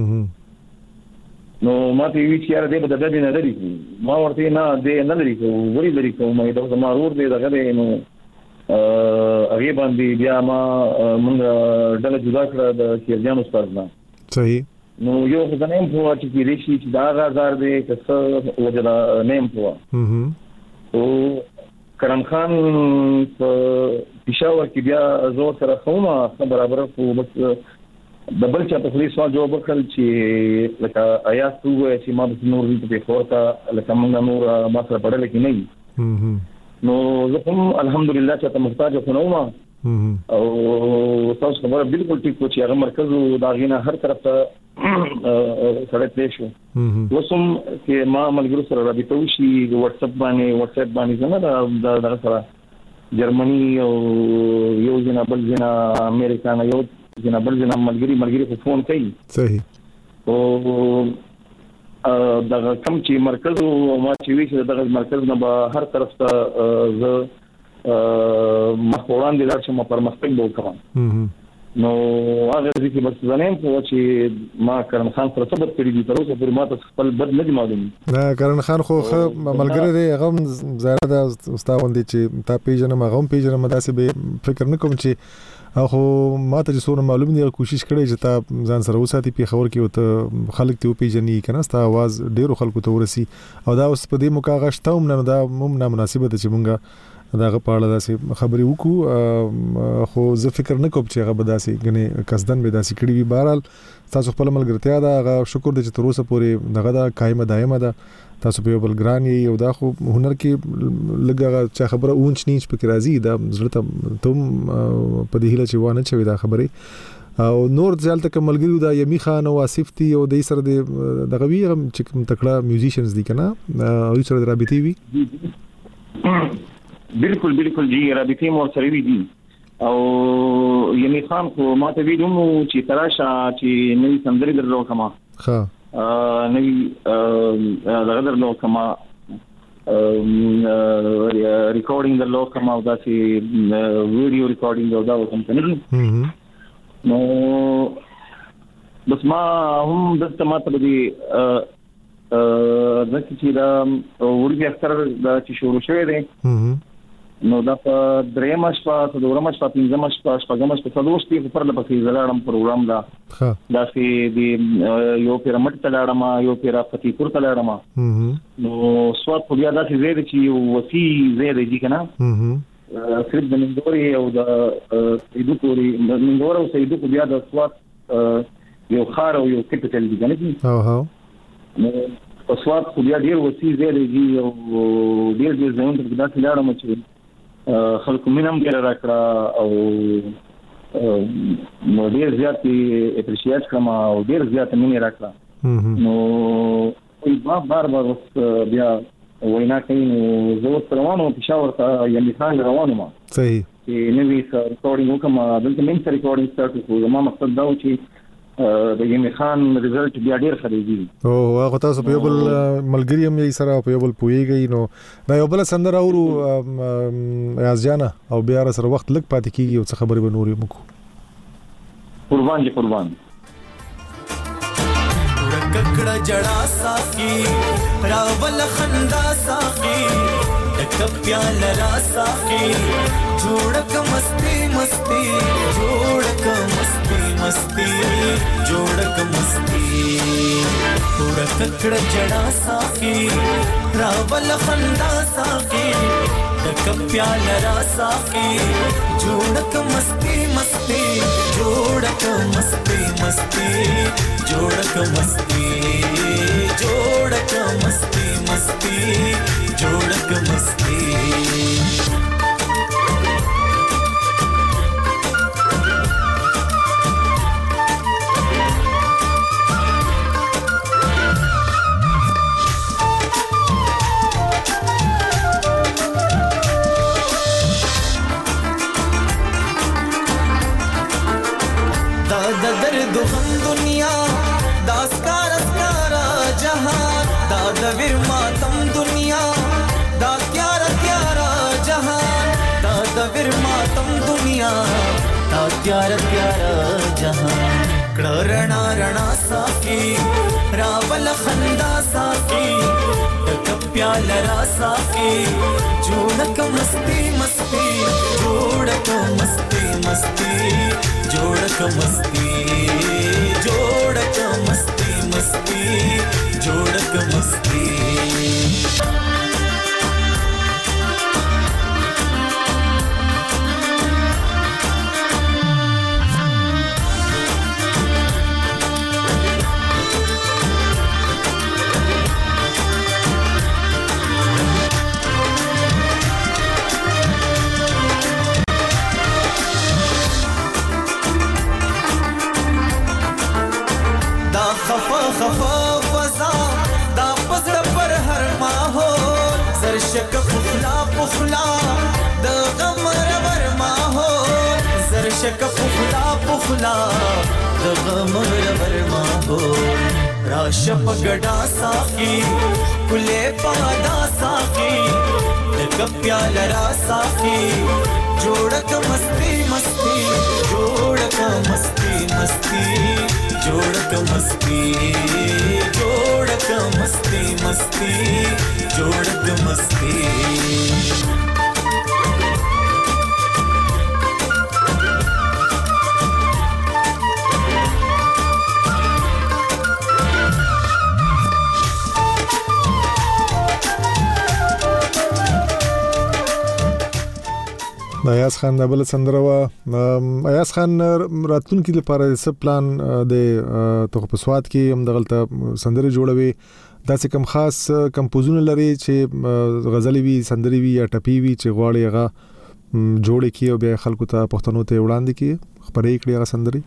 نو ماته وی چې یاره دې په دې نه لري ما ورته نه دې نه لري خو وری لري خو مې دا زما رور دی دغه نو هغه باندې بیا ما مونږ ډله جدا کړه د شیرجان استاد نه صحیح نو یو ځنیم په چې دې شي چې دا غزار دې کڅ وجدا نیم په او کرم خان په پېښور کې بیا زو سره کومه برابر خو بس د بل چا په خلی سوال جواب وکړ چې لکه آیا څو چې ما د نور دې په خورتا لکه موږ نور ما سره پړل کې نه نو زه هم الحمدلله چې ته محتاج خو ما او تاسو خبره بالکل ټیک و چې هغه مرکز دا غینه هر طرف ته سره پېښ شو وسم چې ما ملګرو سره رابطه وشي د واتس اپ باندې واتس اپ باندې څنګه دا دا سره جرمني او یو جنا بل جنا امریکا نه یو جنا بل جنا ملګری ملګری په فون کوي صحیح او دا کوم چې مرکز او ما چې وی چې دغه مرکز نه به هر طرف ته ز مخوران دي چې ما پرمختګ وکړم نو هغه چې بس زنیم خو چې ما کرن خان سره ثبت کړی دي تر اوسه پر ما ته خپل بد نه معلوم نه کرن خان خو ملګری دی هغه زړه د استاد باندې چې تا پیژنم هغه پیژنم داسې به فکر نه کوم چې اخو ما ته څونه معلوم دی کوشش کړی چې تا ځان سره وساتي په خبر کې وته خلک ته پیژني کنه ستا आवाज ډیرو خلکو ته ورسي او دا اوس په دې موقع غشته هم نه دا مم نه مناسبه ده چې مونږه داغه پاړه داسې خبرې وکړو خو زه فکر نه کوم چې هغه به داسې غني قصدن به داسې کړی وي بهرحال تاسو خپل ملګرتیا دا هغه شکر دې چې تر اوسه پورې دغه دا قائمه دایمه ده تاسو په بل ګران یې او دا خو هنر کې لګا چې خبره اونچ نیچ پکې راځي دا زړه ته تم په دې هله چې وانه چوي دا خبره او نور ځل تک ملګری دا یمی خان او آصف تی او د سره د دغه وی چې تکړه میوزیشنز دي کنه او سره رابطي وي بالکل بالکل جی رابطي مور سره وی دي او یمی خان خو ماته ویلم چې تراشه چې نوې سندري درلو کما ها نوی دغه درلو کما ریکارډینګ درلو کما او داسې ویډیو ریکارډینګ او دا کوم څه نو بس ما هم دلته ماته دی د چې دا ورګي اکثر دا چې شروع شوی دی نو دا په درېم شپه د ورم شپه پنځم شپه شپږم شپه څلور شپې پر لپاره زلاړم پروګرام دا دا چې دی یو پیرامټ تلاړم یو پیرا فتح پور تلاړم نو سواد په بیا دا چې زید چې وسی زید دي کنه صرف د منګوري او د سیدو پوری منګور او سیدو په بیا د سواد یو خار او یو کیپټل دي کنه او هو نو په سواد په بیا ډیر وسی زید دي او ډیر ډیر ځون ته دا تلاړم چې خلکو مینم ګر راکړه او نو ډیر زیات اپریشیټ کړم او ډیر زیات مینه راکړه نو په بار بار بیا وینا کوي نو زه روانو پېښور ته یمي خان روانو ما صحیح چې نوې ریکارډینګ وکم دلته مين سره ریکارډینګ سٹارټ کړو ما مقصد دا و چې د یمي خان ریزلټ بیا ډیر خريږي او هغه تاسو په یو بل ملګری هم یې سره په یو بل پويږي نو دا یو بل سندره اورو یاز جانا او بیا سره وخت لګ پاتې کیږي او څه خبرې به نورې مکو قربان دي قربان ککړه جڑا ساقي راول خندا ساقي تک پیال را ساقي جوړک مستی مستی جوړک مستی مستی جوړک مستی پورا ککړه جڑا ساقي راول خندا ساقي تک پیال را ساقي جوړک مستی مستی جوړک जोड़ क मस्ती जोड़ क मस्ती मस्ती जोड़ क मस्ती दर्द हम दुनिया दास्कार अस्कारा जहां दादवीर मातम दुनिया दा क्यारा क्यारा जहां दादवीर मातम दुनिया दा क्यारा क्यारा जहां रणा रणा साकी रावल खंदा साकी प्याल रा साकी जोड़क मस्ती मस्ती जोड़क मस्ती मस्ती जोड़क मस्ती जोड़क मस्ती मस्ती जोड़क मस्ती खफा खफा फजा दा पजड़ पर हर माहौल जरशक पुखला पुखला द गमर वर माहौल जरशक पुखला पुखला द गमर वर माहौल राशप गड़ा साकी कुले पादा साकी द प्याला साकी जोड़क मस्ती मस्ती जोड़क मस्ती मस्ती जोड़क मस्ती जोड़क मस्ती मस्ती जोड़क मस्ती ایاز خان د بل سندره وا ایاز خان راتلون کې لپاره څه پلان د توغه په سواد کې هم دغلطه سندره جوړوي دا څه کم خاص کمپوزونه لري چې غزلې وي سندري وي یا ټپي وي چې غواړي هغه جوړ کی او بیا خلکو ته پښتنو ته وړاندې کی خبرې کړي هغه سندري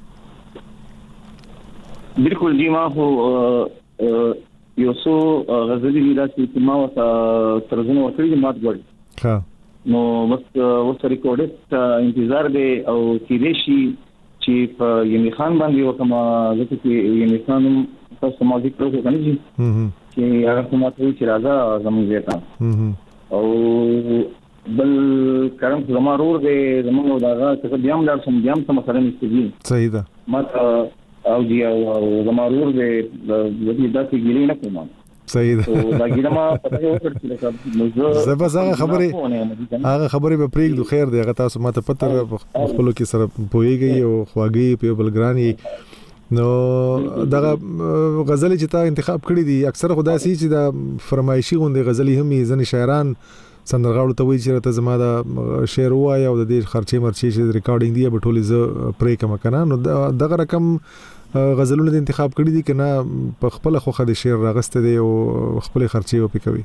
بالکل جی ما هو یو څو غزلې ویلاسي چې ما وته ترجمه وکړې مات غوړي ها نو بس ورته ریکورډ انتظار دی او چې دیشي چې په یمي خان باندې وکما ځکه چې یمي خان تاسو ما ذکر وکړ کنه جی چې هغه کومه چې راځه زموږ زیاته او بل کارم زما رور دی زموږ داغه چې بیا هم لار سم بیا هم څه مسله نشته صحیح ده ما او دی او زما رور دی د دې داسې ګیری نه کوم صحیح ده او دا ګیره ما پته وکړ چې زه بس هغه خبرې هغه خبرې به پریږ دو خیر دی هغه تاسو ماته پته خپل کې سره پويږي او خواږي په بلګرانی نو دغه غزل چې تا انتخاب کړی دي اکثر خدای سي چې دا فرمایشي غونډه غزلې هم ځنې شاعران سندرغاړو ته وایي چې ته زما دا شعر وای او د دې خرچې مرچې چې ریکارډینګ دی به ټولې ز پرې کم کنه نو دغه رقم غزلونه د انتخاب کړی دي کنه په خپل خوخه د شعر راغسته دي او خپل خرچې او پکوي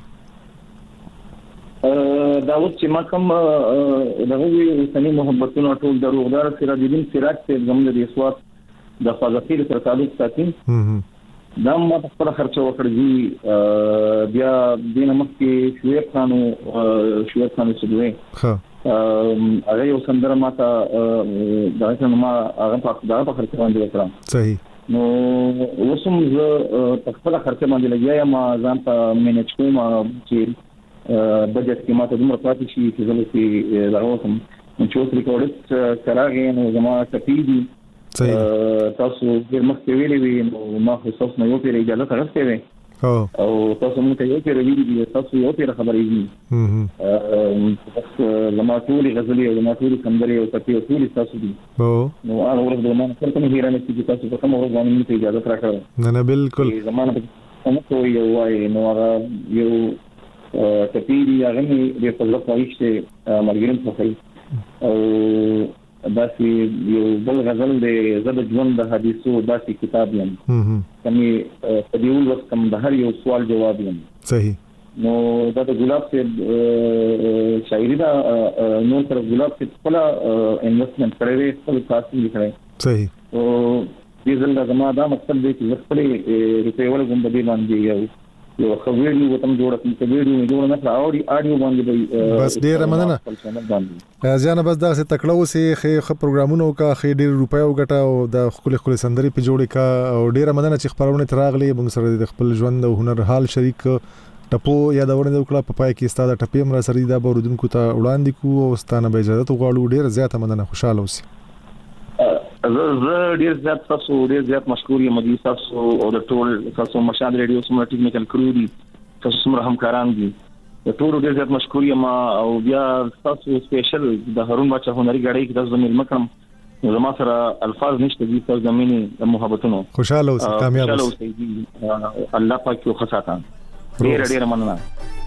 دا اوس چې ما کوم دغه وسنی محبتونو ټول دروغدار سراج الدین سراج ته زموږ د اسوات د فضافیر سره تعلق ساتي دا ما په خپل خرچه وکړی بیا دینه مخکې شویب خانو شویب خانو سدوی ها هغه یو سندره ماته دا څنګه ما هغه په دا په خرچه باندې وکړم صحیح نو وسم زه په خپل خرچه باندې لګیا ما ځان ته مینج کوم چې بجټ کې ماته دومره پاتې شي چې زه لسی راوځم چې اوس ریکورډ کراږي نو زما کپی صحیح تاسو د مخکې ویلې وی نو ما خو تاسو نه یو پیر اجازه راغستې وي او تاسو موږ ته یو پیر ویلې دي تاسو یو پیر خبرې دي هم بس لما ټول غزلې او لما ټول سندري او تپي ټول تاسو دي نو هغه ورځ د ما څنګه نه هیرانه چې تاسو په کوم ورځ باندې موږ ته اجازه راکړه نه نه بالکل زمانه په کوم یو وای نو هغه یو تپي دي هغه نه د په لپاره چې مرګرین څه او داسې یو بل غزل دی زړه ژوند د حدیثو داسې کتاب یم کمي پدیول وخت کم د هر یو سوال جواب یم. صحیح. نو دا د ګلاب سے شاعری دا نو تر ګلاب سے خپل انویسټمنټ کړی خپل کاسټ لیکلی. صحیح. او دې ځل دا زما دا مقصد دی چې خپل ریپیول غوندې باندې یو یو خبرې وتم جوړه کوم ویډیو نه جوړ نه اوري اډیو باندې بس ډیر مننه ځان بس دا څه تکړه وسه خې پروګرامونو کا خې ډیر روپیا وګټه او د خپل خپل سندري په جوړه کا او ډیر مننه چې خبرونه تراغلي موږ سره د خپل ژوند او هنر حال شریک ټپو یادونه وکړه په پای کې ستاده ټپې مر سره دا بوردونکو ته وړاندې کو او ستانه به اجازه غواړو. ډیر زیاته مننه خوشاله اوسئ. زه ډیر زیات تاسو ډیر زیات مشکور یم مدیر تاسو او د ټول تاسو مشاد ریډیو سمره ټیکنیکل کرو دي تاسو سمره همکاران دي د ټول ډیر زیات مشکور یم او بیا تاسو سپیشل د هارون بچا هنري غړي کې تاسو زميل مکرم زما سره الفاظ نشته دي تاسو زميني د محبتونو خوشاله اوسئ کامیاب اوسئ الله پاک یو خصاته ډیر ډیر مننه.